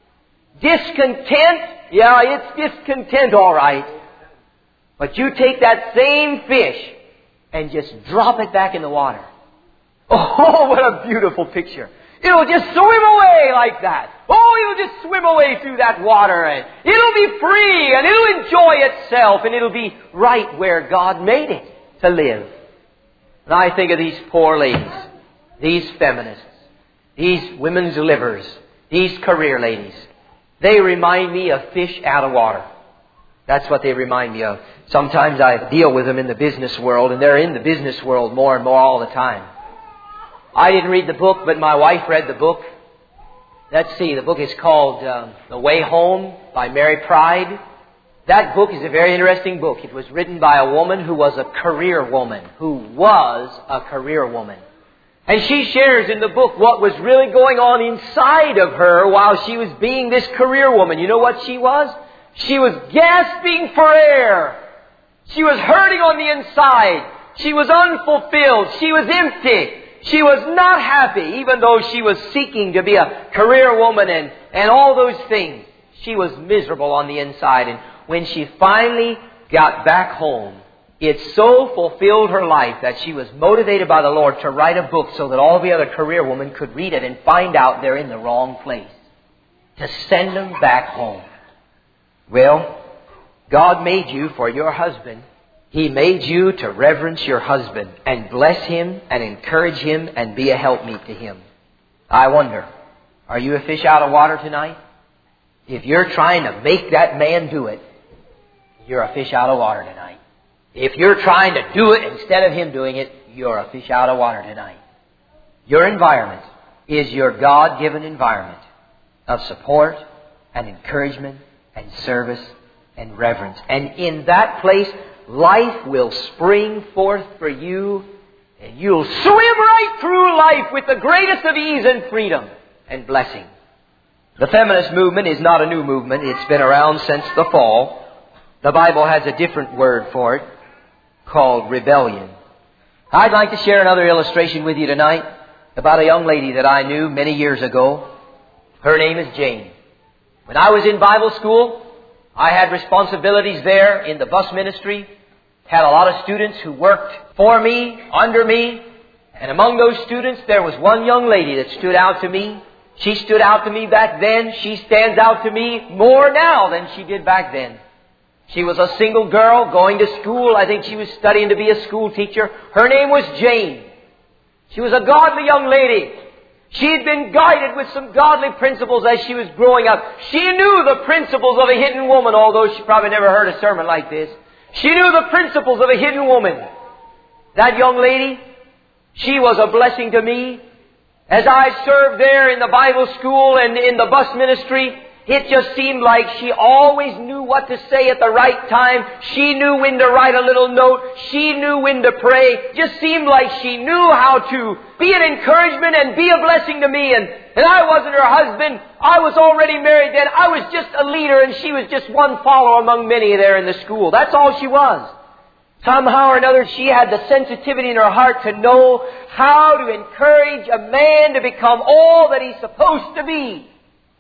Discontent? Yeah, it's discontent, all right. But you take that same fish and just drop it back in the water. Oh, what a beautiful picture. It'll just swim away like that. Oh, it'll just swim away through that water, and it'll be free, and it'll enjoy itself, and it'll be right where God made it to live. And I think of these poor ladies, these feminists, these women's livers, these career ladies. They remind me of fish out of water. That's what they remind me of. Sometimes I deal with them in the business world, and they're in the business world more and more all the time. I didn't read the book, but my wife read the book. Let's see, the book is called The Way Home by Mary Pride. That book is a very interesting book. It was written by a woman who was a career woman. And she shares in the book what was really going on inside of her while she was being this career woman. You know what she was? She was gasping for air. She was hurting on the inside. She was unfulfilled. She was empty. She was not happy, even though she was seeking to be a career woman and all those things. She was miserable on the inside. And when she finally got back home, it so fulfilled her life that she was motivated by the Lord to write a book so that all the other career women could read it and find out they're in the wrong place. To send them back home. Well, God made you for your husband. He made you to reverence your husband and bless him and encourage him and be a helpmeet to him. I wonder, are you a fish out of water tonight? If you're trying to make that man do it, you're a fish out of water tonight. If you're trying to do it instead of him doing it, you're a fish out of water tonight. Your environment is your God-given environment of support and encouragement and service and reverence. And in that place, life will spring forth for you, and you'll swim right through life with the greatest of ease and freedom and blessing. The feminist movement is not a new movement. It's been around since the fall. The Bible has a different word for it, called rebellion. I'd like to share another illustration with you tonight about a young lady that I knew many years ago. Her name is Jane. When I was in Bible school, I had responsibilities there in the bus ministry. Had a lot of students who worked for me, under me. And among those students, there was one young lady that stood out to me. She stood out to me back then. She stands out to me more now than she did back then. She was a single girl going to school. I think she was studying to be a school teacher. Her name was Jane. She was a godly young lady. She had been guided with some godly principles as she was growing up. She knew the principles of a hidden woman, although she probably never heard a sermon like this. She knew the principles of a hidden woman. That young lady, she was a blessing to me. As I served there in the Bible school and in the bus ministry, it just seemed like she always knew what to say at the right time. She knew when to write a little note. She knew when to pray. Just seemed like she knew how to be an encouragement and be a blessing to me. And I wasn't her husband. I was already married then. I was just a leader, and she was just one follower among many there in the school. That's all she was. Somehow or another, she had the sensitivity in her heart to know how to encourage a man to become all that he's supposed to be.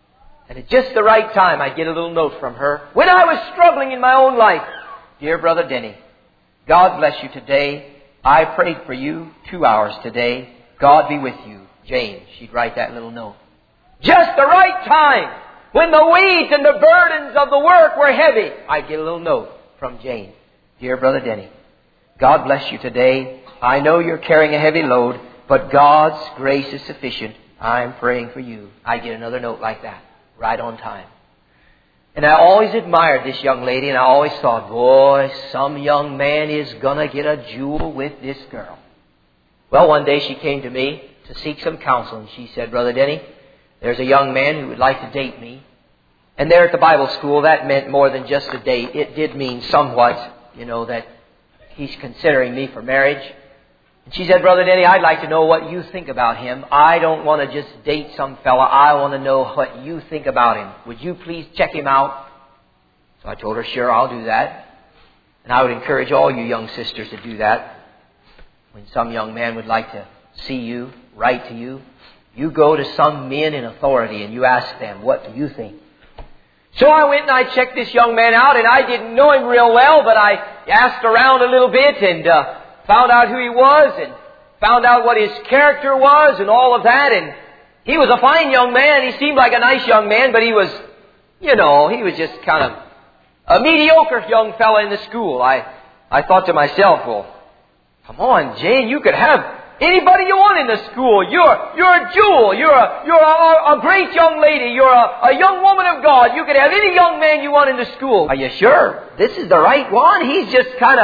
And at just the right time, I'd get a little note from her. When I was struggling in my own life, "Dear Brother Denny, God bless you today. I prayed for you 2 hours today. God be with you. Jane." She'd write that little note. Just the right time, when the weeds and the burdens of the work were heavy, I'd get a little note from Jane. "Dear Brother Denny, God bless you today. I know you're carrying a heavy load, but God's grace is sufficient. I'm praying for you." I'd get another note like that, right on time. And I always admired this young lady, and I always thought, boy, some young man is going to get a jewel with this girl. Well, one day she came to me to seek some counsel, and she said, "Brother Denny, there's a young man who would like to date me." And there at the Bible school, that meant more than just a date. It did mean somewhat, that he's considering me for marriage. And she said, "Brother Denny, I'd like to know what you think about him. I don't want to just date some fella. I want to know what you think about him. Would you please check him out?" So I told her, "Sure, I'll do that." And I would encourage all you young sisters to do that. When some young man would like to see you, write to you, you go to some men in authority and you ask them, "What do you think?" So I went and I checked this young man out, and I didn't know him real well, but I asked around a little bit and found out who he was and found out what his character was and all of that. And he was a fine young man. He seemed like a nice young man, but he was, he was just kind of a mediocre young fella in the school. I thought to myself, well, come on, Jane, you could have anybody you want in the school. You're a jewel. You're a great young lady. You're a young woman of God. You could have any young man you want in the school. Are you sure this is the right one? He's just kind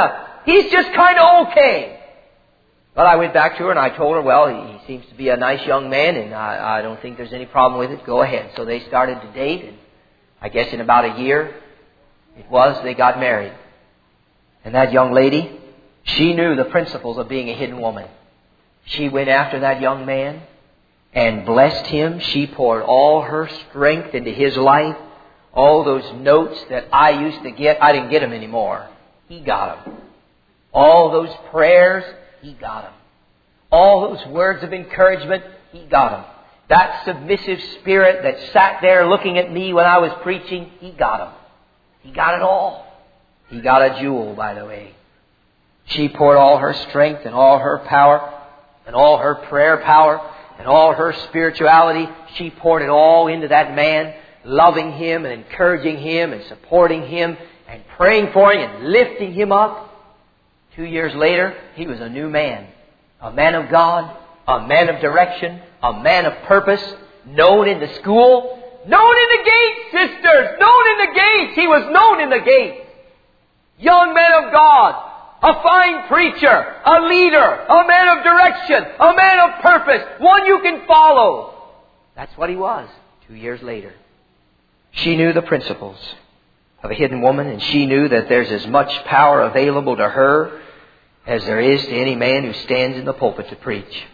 of okay. But I went back to her and I told her, well, he seems to be a nice young man, and I don't think there's any problem with it. Go ahead. So they started to date, and I guess in about a year they got married. And that young lady, she knew the principles of being a hidden woman. She went after that young man and blessed him. She poured all her strength into his life. All those notes that I used to get, I didn't get them anymore. He got them. All those prayers, he got them. All those words of encouragement, he got them. That submissive spirit that sat there looking at me when I was preaching, he got them. He got it all. He got a jewel, by the way. She poured all her strength and all her power and all her prayer power and all her spirituality. She poured it all into that man, loving him and encouraging him and supporting him and praying for him and lifting him up. 2 years later, he was a new man. A man of God, a man of direction, a man of purpose, known in the school, known in the gates, sisters, known in the gates. He was known in the gates. Young man of God. A fine preacher, a leader, a man of direction, a man of purpose, one you can follow. That's what he was 2 years later. She knew the principles of a hidden woman, and she knew that there's as much power available to her as there is to any man who stands in the pulpit to preach.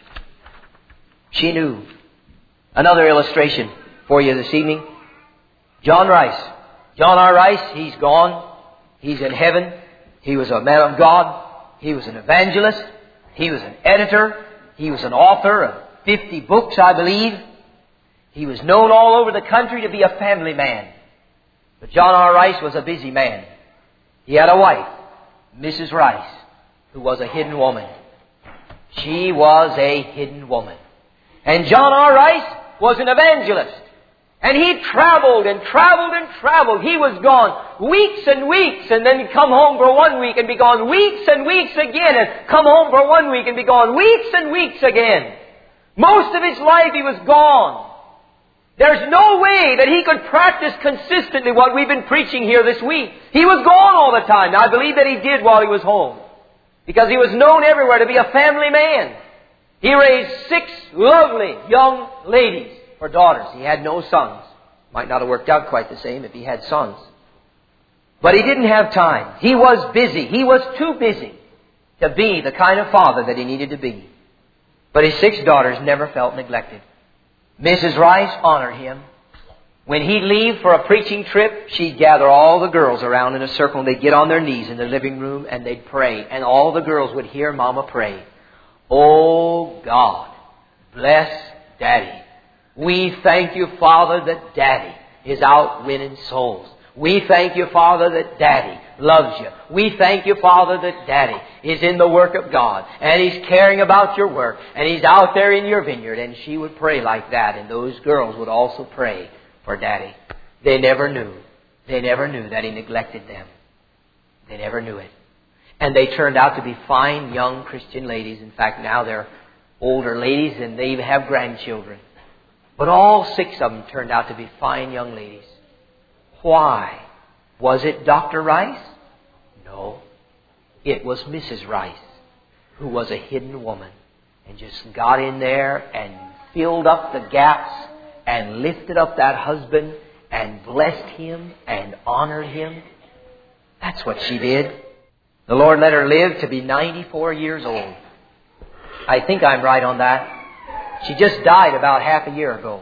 She knew. Another illustration for you this evening. John Rice. John R. Rice, he's gone. He's in heaven. He was a man of God. He was an evangelist. He was an editor. He was an author of 50 books, I believe. He was known all over the country to be a family man. But John R. Rice was a busy man. He had a wife, Mrs. Rice, who was a hidden woman. She was a hidden woman. And John R. Rice was an evangelist. And he traveled and traveled and traveled. He was gone weeks and weeks, and then he'd come home for 1 week and be gone weeks and weeks again, and come home for 1 week and be gone weeks and weeks again. Most of his life he was gone. There's no way that he could practice consistently what we've been preaching here this week. He was gone all the time. Now, I believe that he did while he was home, because he was known everywhere to be a family man. He raised 6 lovely young ladies for daughters. He had no sons. Might not have worked out quite the same if he had sons. But he didn't have time. He was busy. He was too busy to be the kind of father that he needed to be. But his 6 daughters never felt neglected. Mrs. Rice honored him. When he'd leave for a preaching trip, she'd gather all the girls around in a circle, and they'd get on their knees in the living room and they'd pray. And all the girls would hear Mama pray. Oh God, bless Daddy. We thank you, Father, that Daddy is out winning souls. We thank you, Father, that Daddy loves you. We thank you, Father, that Daddy is in the work of God, and He's caring about your work, and He's out there in your vineyard. And she would pray like that, and those girls would also pray for Daddy. They never knew. They never knew that He neglected them. They never knew it. And they turned out to be fine young Christian ladies. In fact, now they're older ladies, and they even have grandchildren. But all 6 of them turned out to be fine young ladies. Why? Was it Dr. Rice? No. It was Mrs. Rice, who was a hidden woman and just got in there and filled up the gaps and lifted up that husband and blessed him and honored him. That's what she did. The Lord let her live to be 94 years old. I think I'm right on that. She just died about half a year ago.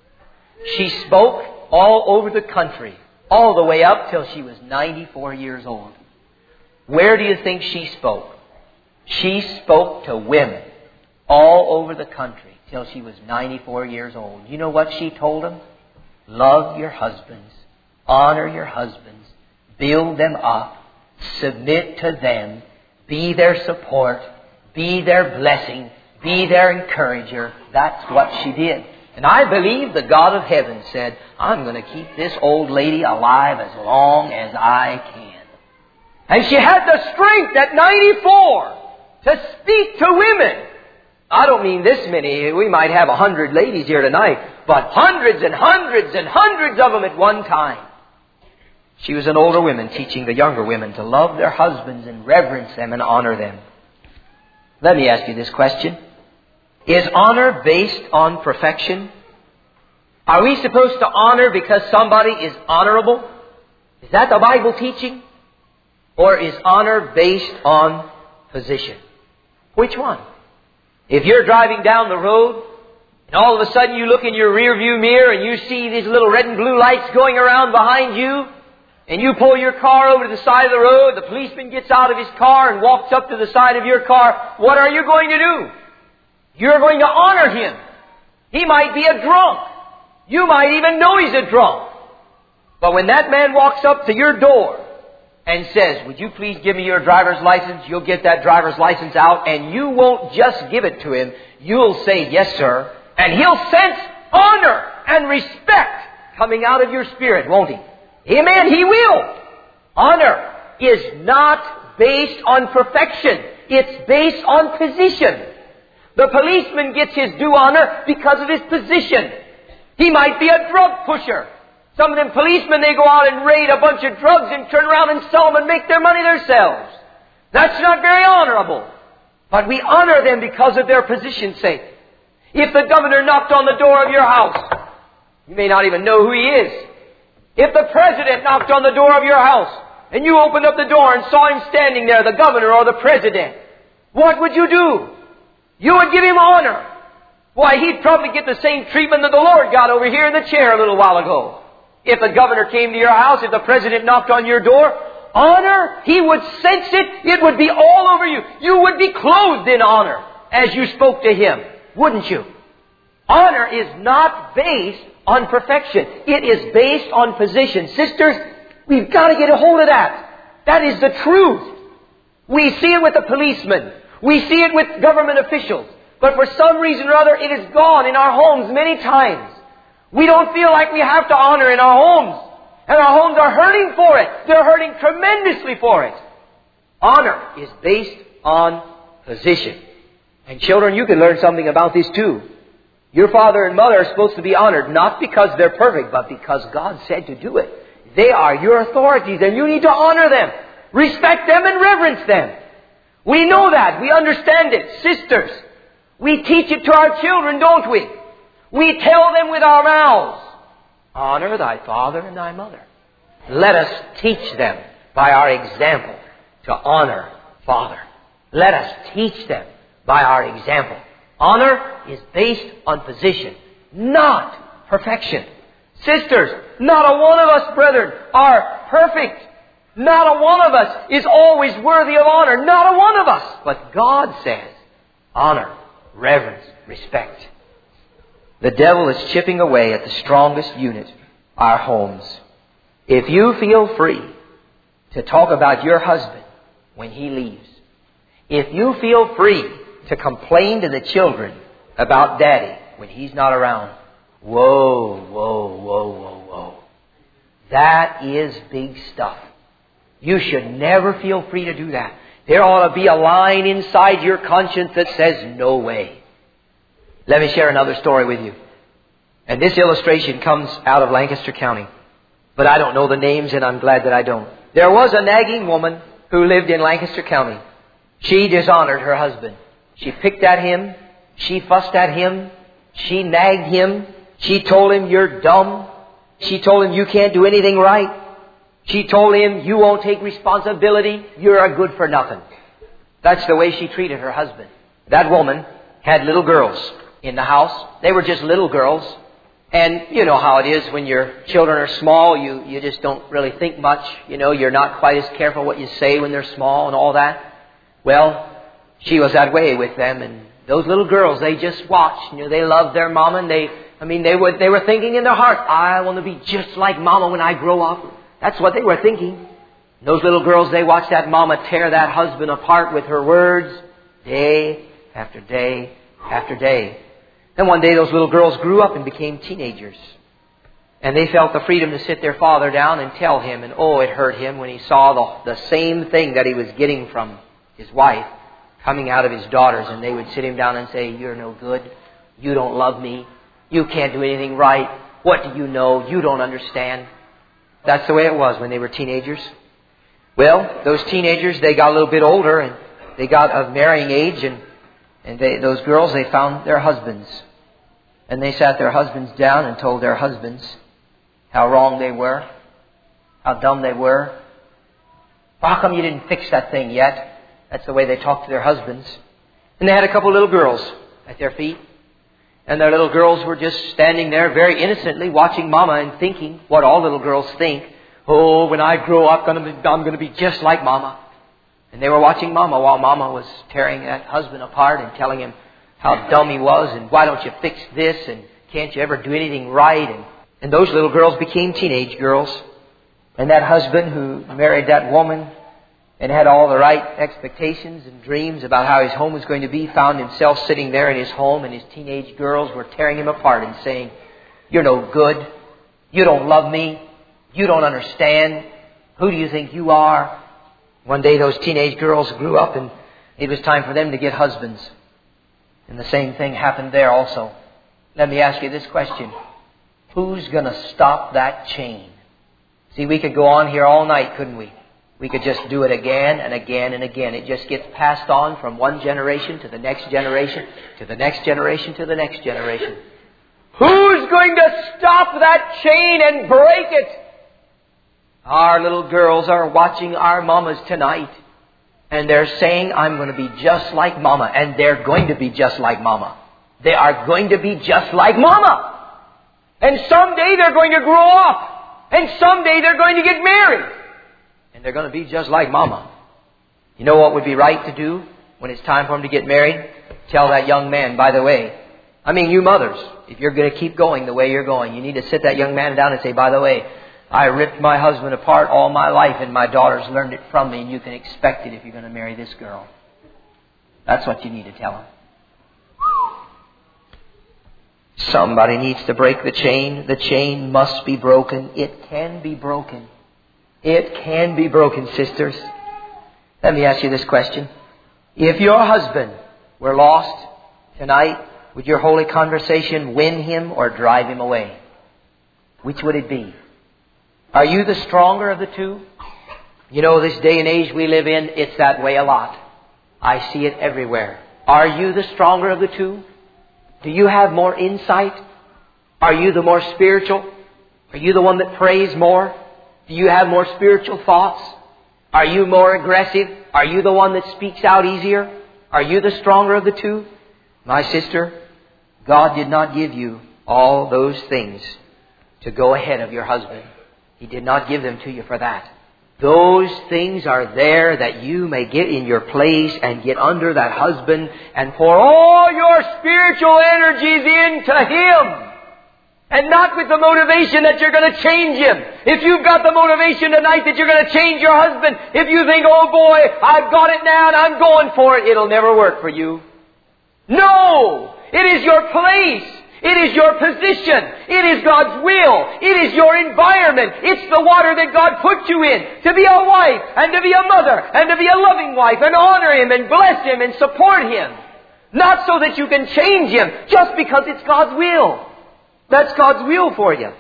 She spoke all over the country, all the way up till she was 94 years old. Where do you think she spoke? She spoke to women all over the country till she was 94 years old. You know what she told them? Love your husbands. Honor your husbands. Build them up. Submit to them. Be their support. Be their blessing. Be their encourager. That's what she did. And I believe the God of heaven said, I'm going to keep this old lady alive as long as I can. And she had the strength at 94 to speak to women. I don't mean this many. We might have 100 ladies here tonight, but hundreds and hundreds and hundreds of them at one time. She was an older woman teaching the younger women to love their husbands and reverence them and honor them. Let me ask you this question. Is honor based on perfection? Are we supposed to honor because somebody is honorable? Is that the Bible teaching? Or is honor based on position? Which one? If you're driving down the road and all of a sudden you look in your rear view mirror and you see these little red and blue lights going around behind you, and you pull your car over to the side of the road, the policeman gets out of his car and walks up to the side of your car, what are you going to do? You're going to honor him. He might be a drunk. You might even know he's a drunk. But when that man walks up to your door and says, would you please give me your driver's license? You'll get that driver's license out, and you won't just give it to him. You'll say, yes, sir. And he'll sense honor and respect coming out of your spirit, won't he? Amen. He will. Honor is not based on perfection. It's based on position. The policeman gets his due honor because of his position. He might be a drug pusher. Some of them policemen, they go out and raid a bunch of drugs and turn around and sell them and make their money themselves. That's not very honorable. But we honor them because of their position's sake. If the governor knocked on the door of your house, you may not even know who he is. If the president knocked on the door of your house and you opened up the door and saw him standing there, the governor or the president, what would you do? You would give him honor. Why, he'd probably get the same treatment that the Lord got over here in the chair a little while ago. If the governor came to your house, if the president knocked on your door, honor, he would sense it. It would be all over you. You would be clothed in honor as you spoke to him, wouldn't you? Honor is not based on perfection. It is based on position. Sisters, we've got to get a hold of that. That is the truth. We see it with the policemen. We see it with government officials. But for some reason or other, it is gone in our homes many times. We don't feel like we have to honor in our homes. And our homes are hurting for it. They're hurting tremendously for it. Honor is based on position. And children, you can learn something about this too. Your father and mother are supposed to be honored, not because they're perfect, but because God said to do it. They are your authorities, and you need to honor them, respect them, and reverence them. We know that. We understand it. Sisters, we teach it to our children, don't we? We tell them with our mouths, honor thy father and thy mother. Let us teach them by our example to honor Father. Let us teach them by our example. Honor is based on position, not perfection. Sisters, not a one of us, brethren, are perfect. Not a one of us is always worthy of honor. Not a one of us. But God says, honor, reverence, respect. The devil is chipping away at the strongest unit our homes. If you feel free to talk about your husband when he leaves, if you feel free to complain to the children about Daddy when he's not around, whoa, whoa, whoa, whoa, whoa. That is big stuff. You should never feel free to do that. There ought to be a line inside your conscience that says, no way. Let me share another story with you. And this illustration comes out of Lancaster County. But I don't know the names, and I'm glad that I don't. There was a nagging woman who lived in Lancaster County. She dishonored her husband. She picked at him. She fussed at him. She nagged him. She told him, you're dumb. She told him, you can't do anything right. She told him, you won't take responsibility. You're a good for nothing. That's the way she treated her husband. That woman had little girls in the house. They were just little girls. And you know how it is when your children are small. You just don't really think much. You know, you're not quite as careful what you say when they're small and all that. Well, she was that way with them. And those little girls, they just watched. You know, they loved their mama. And they were thinking in their heart, I want to be just like mama when I grow up. That's what they were thinking. Those little girls, they watched that mama tear that husband apart with her words day after day after day. And one day those little girls grew up and became teenagers. And they felt the freedom to sit their father down and tell him. And oh, it hurt him when he saw the same thing that he was getting from his wife coming out of his daughters. And they would sit him down and say, you're no good. You don't love me. You can't do anything right. What do you know? You don't understand. That's the way it was when they were teenagers. Well, those teenagers, they got a little bit older and they got of marrying age. And those girls, they found their husbands. And they sat their husbands down and told their husbands how wrong they were, how dumb they were. How come you didn't fix that thing yet? That's the way they talked to their husbands. And they had a couple little girls at their feet. And their little girls were just standing there very innocently watching Mama and thinking what all little girls think. Oh, when I grow up, I'm going to be just like Mama. And they were watching Mama while Mama was tearing that husband apart and telling him how dumb he was and why don't you fix this and can't you ever do anything right. And those little girls became teenage girls. And that husband who married that woman and had all the right expectations and dreams about how his home was going to be found himself sitting there in his home and his teenage girls were tearing him apart and saying, you're no good. You don't love me. You don't understand. Who do you think you are? One day those teenage girls grew up and it was time for them to get husbands. And the same thing happened there also. Let me ask you this question. Who's going to stop that chain? See, we could go on here all night, couldn't we? We could just do it again and again and again. It just gets passed on from one generation to the next generation, to the next generation, to the next generation. Who's going to stop that chain and break it? Our little girls are watching our mamas tonight. And they're saying, I'm going to be just like Mama. And they're going to be just like Mama. They are going to be just like Mama. And someday they're going to grow up. And someday they're going to get married. And they're going to be just like Mama. You know what would be right to do when it's time for them to get married? Tell that young man, by the way, you mothers, if you're going to keep going the way you're going, you need to sit that young man down and say, by the way, I ripped my husband apart all my life and my daughters learned it from me and you can expect it if you're going to marry this girl. That's what you need to tell him. Somebody needs to break the chain. The chain must be broken. It can be broken. It can be broken, sisters. Let me ask you this question. If your husband were lost tonight, would your holy conversation win him or drive him away? Which would it be? Are you the stronger of the two? You know, this day and age we live in, it's that way a lot. I see it everywhere. Are you the stronger of the two? Do you have more insight? Are you the more spiritual? Are you the one that prays more? Do you have more spiritual thoughts? Are you more aggressive? Are you the one that speaks out easier? Are you the stronger of the two? My sister, God did not give you all those things to go ahead of your husband. He did not give them to you for that. Those things are there that you may get in your place and get under that husband and pour all your spiritual energies into him. And not with the motivation that you're going to change him. If you've got the motivation tonight that you're going to change your husband, if you think, oh boy, I've got it now and I'm going for it, it'll never work for you. No! It is your place. It is your position. It is God's will. It is your environment. It's the water that God put you in to be a wife and to be a mother and to be a loving wife and honor Him and bless Him and support Him. Not so that you can change Him just because it's God's will. That's God's will for you.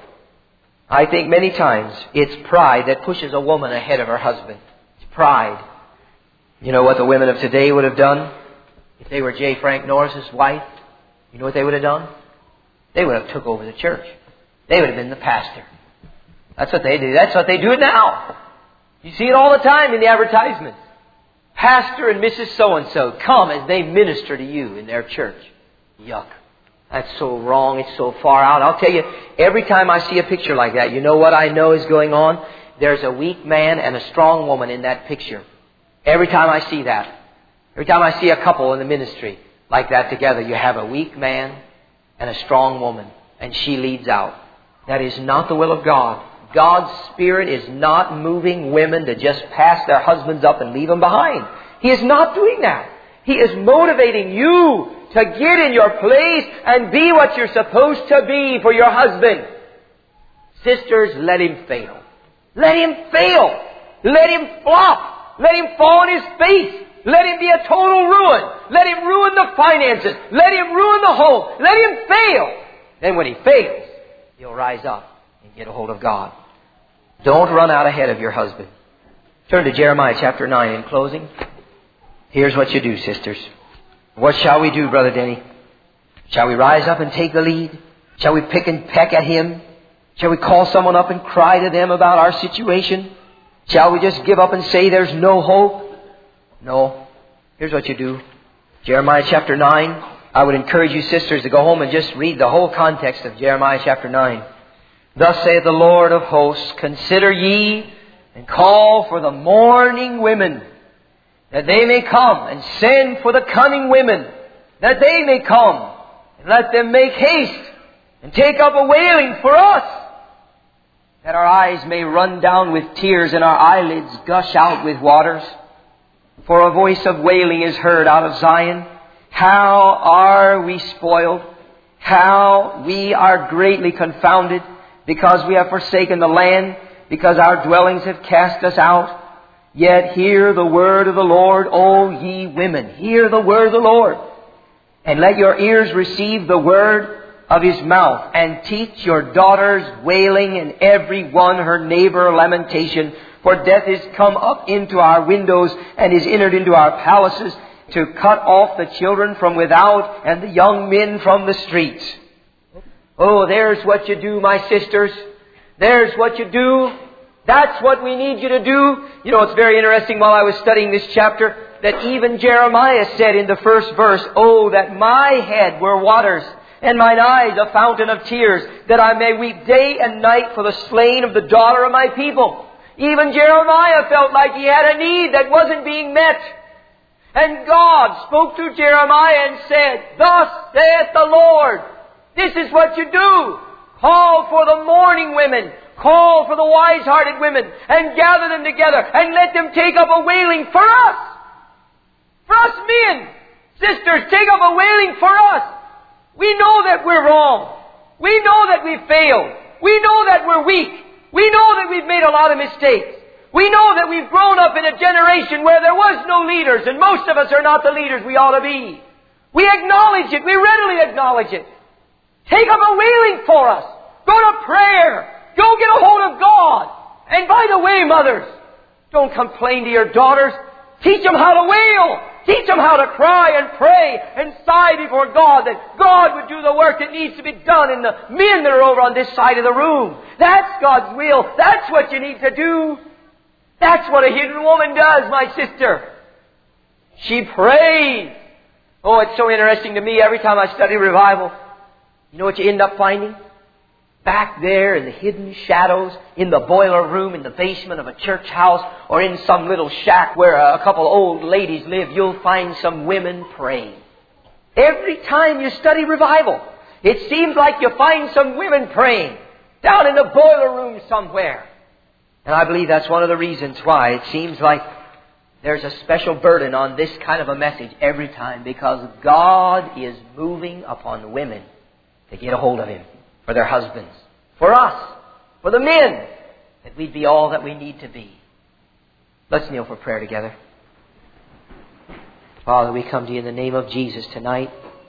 I think many times it's pride that pushes a woman ahead of her husband. It's pride. You know what the women of today would have done if they were J. Frank Norris's wife? You know what they would have done? They would have took over the church. They would have been the pastor. That's what they do. That's what they do now. You see it all the time in the advertisements. Pastor and Mrs. So-and-so come as they minister to you in their church. Yuck. That's so wrong. It's so far out. I'll tell you, every time I see a picture like that, you know what I know is going on? There's a weak man and a strong woman in that picture. Every time I see that. Every time I see a couple in the ministry like that together, you have a weak man and a strong woman, and she leads out. That is not the will of God. God's Spirit is not moving women to just pass their husbands up and leave them behind. He is not doing that. He is motivating you to get in your place and be what you're supposed to be for your husband. Sisters, let him fail. Let him fail. Let him flop. Let him fall on his face. Let him be a total ruin. Let him ruin the finances. Let him ruin the home. Let him fail. Then when he fails, he'll rise up and get a hold of God. Don't run out ahead of your husband. Turn to Jeremiah chapter 9 in closing. Here's what you do, sisters. What shall we do, Brother Denny? Shall we rise up and take the lead? Shall we pick and peck at him? Shall we call someone up and cry to them about our situation? Shall we just give up and say there's no hope? No. Here's what you do. Jeremiah chapter 9. I would encourage you, sisters, to go home and just read the whole context of Jeremiah chapter 9. Thus saith the Lord of hosts, consider ye and call for the mourning women, that they may come, and send for the cunning women, that they may come, and let them make haste, and take up a wailing for us, that our eyes may run down with tears, and our eyelids gush out with waters. For a voice of wailing is heard out of Zion. How are we spoiled? How we are greatly confounded, because we have forsaken the land, because our dwellings have cast us out. Yet hear the word of the Lord, O ye women. Hear the word of the Lord. And let your ears receive the word of His mouth. And teach your daughters wailing, and every one her neighbor lamentation. For death is come up into our windows, and is entered into our palaces, to cut off the children from without, and the young men from the streets. Oh, there's what you do, my sisters. There's what you do. That's what we need you to do. You know, it's very interesting while I was studying this chapter that even Jeremiah said in the first verse, oh, that my head were waters and mine eyes a fountain of tears, that I may weep day and night for the slain of the daughter of my people. Even Jeremiah felt like he had a need that wasn't being met. And God spoke to Jeremiah and said, thus saith the Lord, this is what you do. Call for the mourning women. Call for the wise-hearted women and gather them together and let them take up a wailing for us. For us men. Sisters, take up a wailing for us. We know that we're wrong. We know that we've failed. We know that we're weak. We know that we've made a lot of mistakes. We know that we've grown up in a generation where there was no leaders, and most of us are not the leaders we ought to be. We acknowledge it. We readily acknowledge it. Take up a wailing for us. Go to prayer. Go get a hold of God. And by the way, mothers, don't complain to your daughters. Teach them how to wail. Teach them how to cry and pray and sigh before God, that God would do the work that needs to be done in the men that are over on this side of the room. That's God's will. That's what you need to do. That's what a hidden woman does, my sister. She prays. Oh, it's so interesting to me every time I study revival. You know what you end up finding? Back there in the hidden shadows, in the boiler room, in the basement of a church house, or in some little shack where a couple old ladies live, you'll find some women praying. Every time you study revival, It seems like you find some women praying down in the boiler room somewhere. And I believe that's one of the reasons why it seems like there's a special burden on this kind of a message every time, because God is moving upon women to get a hold of Him for their husbands, for us, for the men, that we'd be all that we need to be. Let's kneel for prayer together. Father, we come to You in the name of Jesus tonight.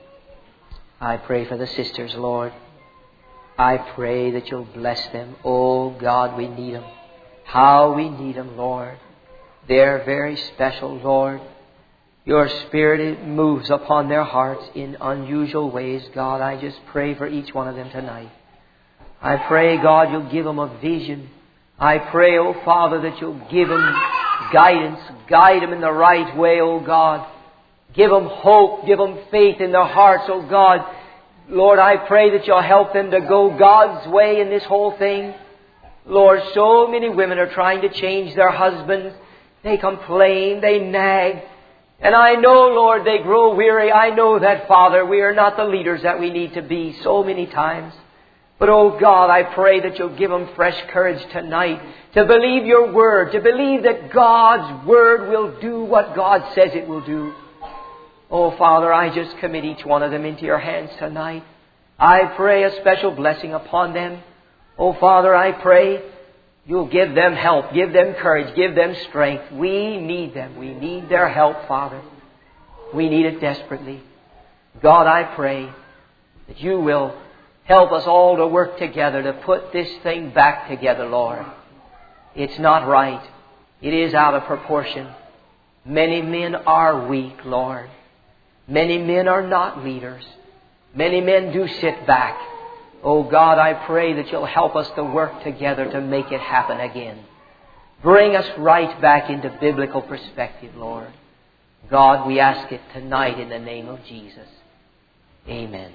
I pray for the sisters, Lord. I pray that You'll bless them. Oh, God, we need them. How we need them, Lord. They're very special, Lord. Your Spirit moves upon their hearts in unusual ways, God. I just pray for each one of them tonight. I pray, God, You'll give them a vision. I pray, oh Father, that You'll give them guidance. Guide them in the right way, oh God. Give them hope. Give them faith in their hearts, oh God. Lord, I pray that You'll help them to go God's way in this whole thing. Lord, so many women are trying to change their husbands. They complain, they nag. And I know, Lord, they grow weary. I know that, Father, we are not the leaders that we need to be so many times. But, oh God, I pray that You'll give them fresh courage tonight to believe Your Word, to believe that God's Word will do what God says it will do. Oh, Father, I just commit each one of them into Your hands tonight. I pray a special blessing upon them. Oh, Father, I pray You'll give them help, give them courage, give them strength. We need them. We need their help, Father. We need it desperately. God, I pray that You will help us all to work together to put this thing back together, Lord. It's not right. It is out of proportion. Many men are weak, Lord. Many men are not leaders. Many men do sit back. Oh God, I pray that You'll help us to work together to make it happen again. Bring us right back into biblical perspective, Lord. God, we ask it tonight in the name of Jesus. Amen.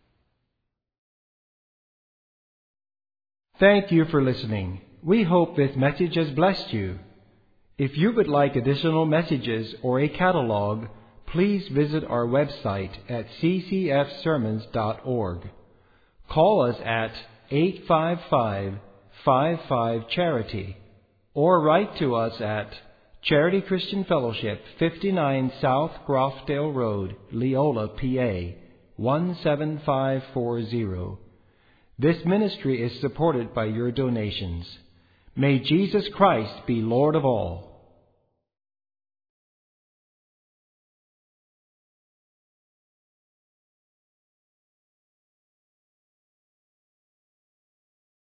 Thank you for listening. We hope this message has blessed you. If you would like additional messages or a catalog, please visit our website at ccfsermons.org. Call us at 855-55-CHARITY or write to us at Charity Christian Fellowship, 59 South Grofdale Road, Leola, PA, 17540. This ministry is supported by your donations. May Jesus Christ be Lord of all.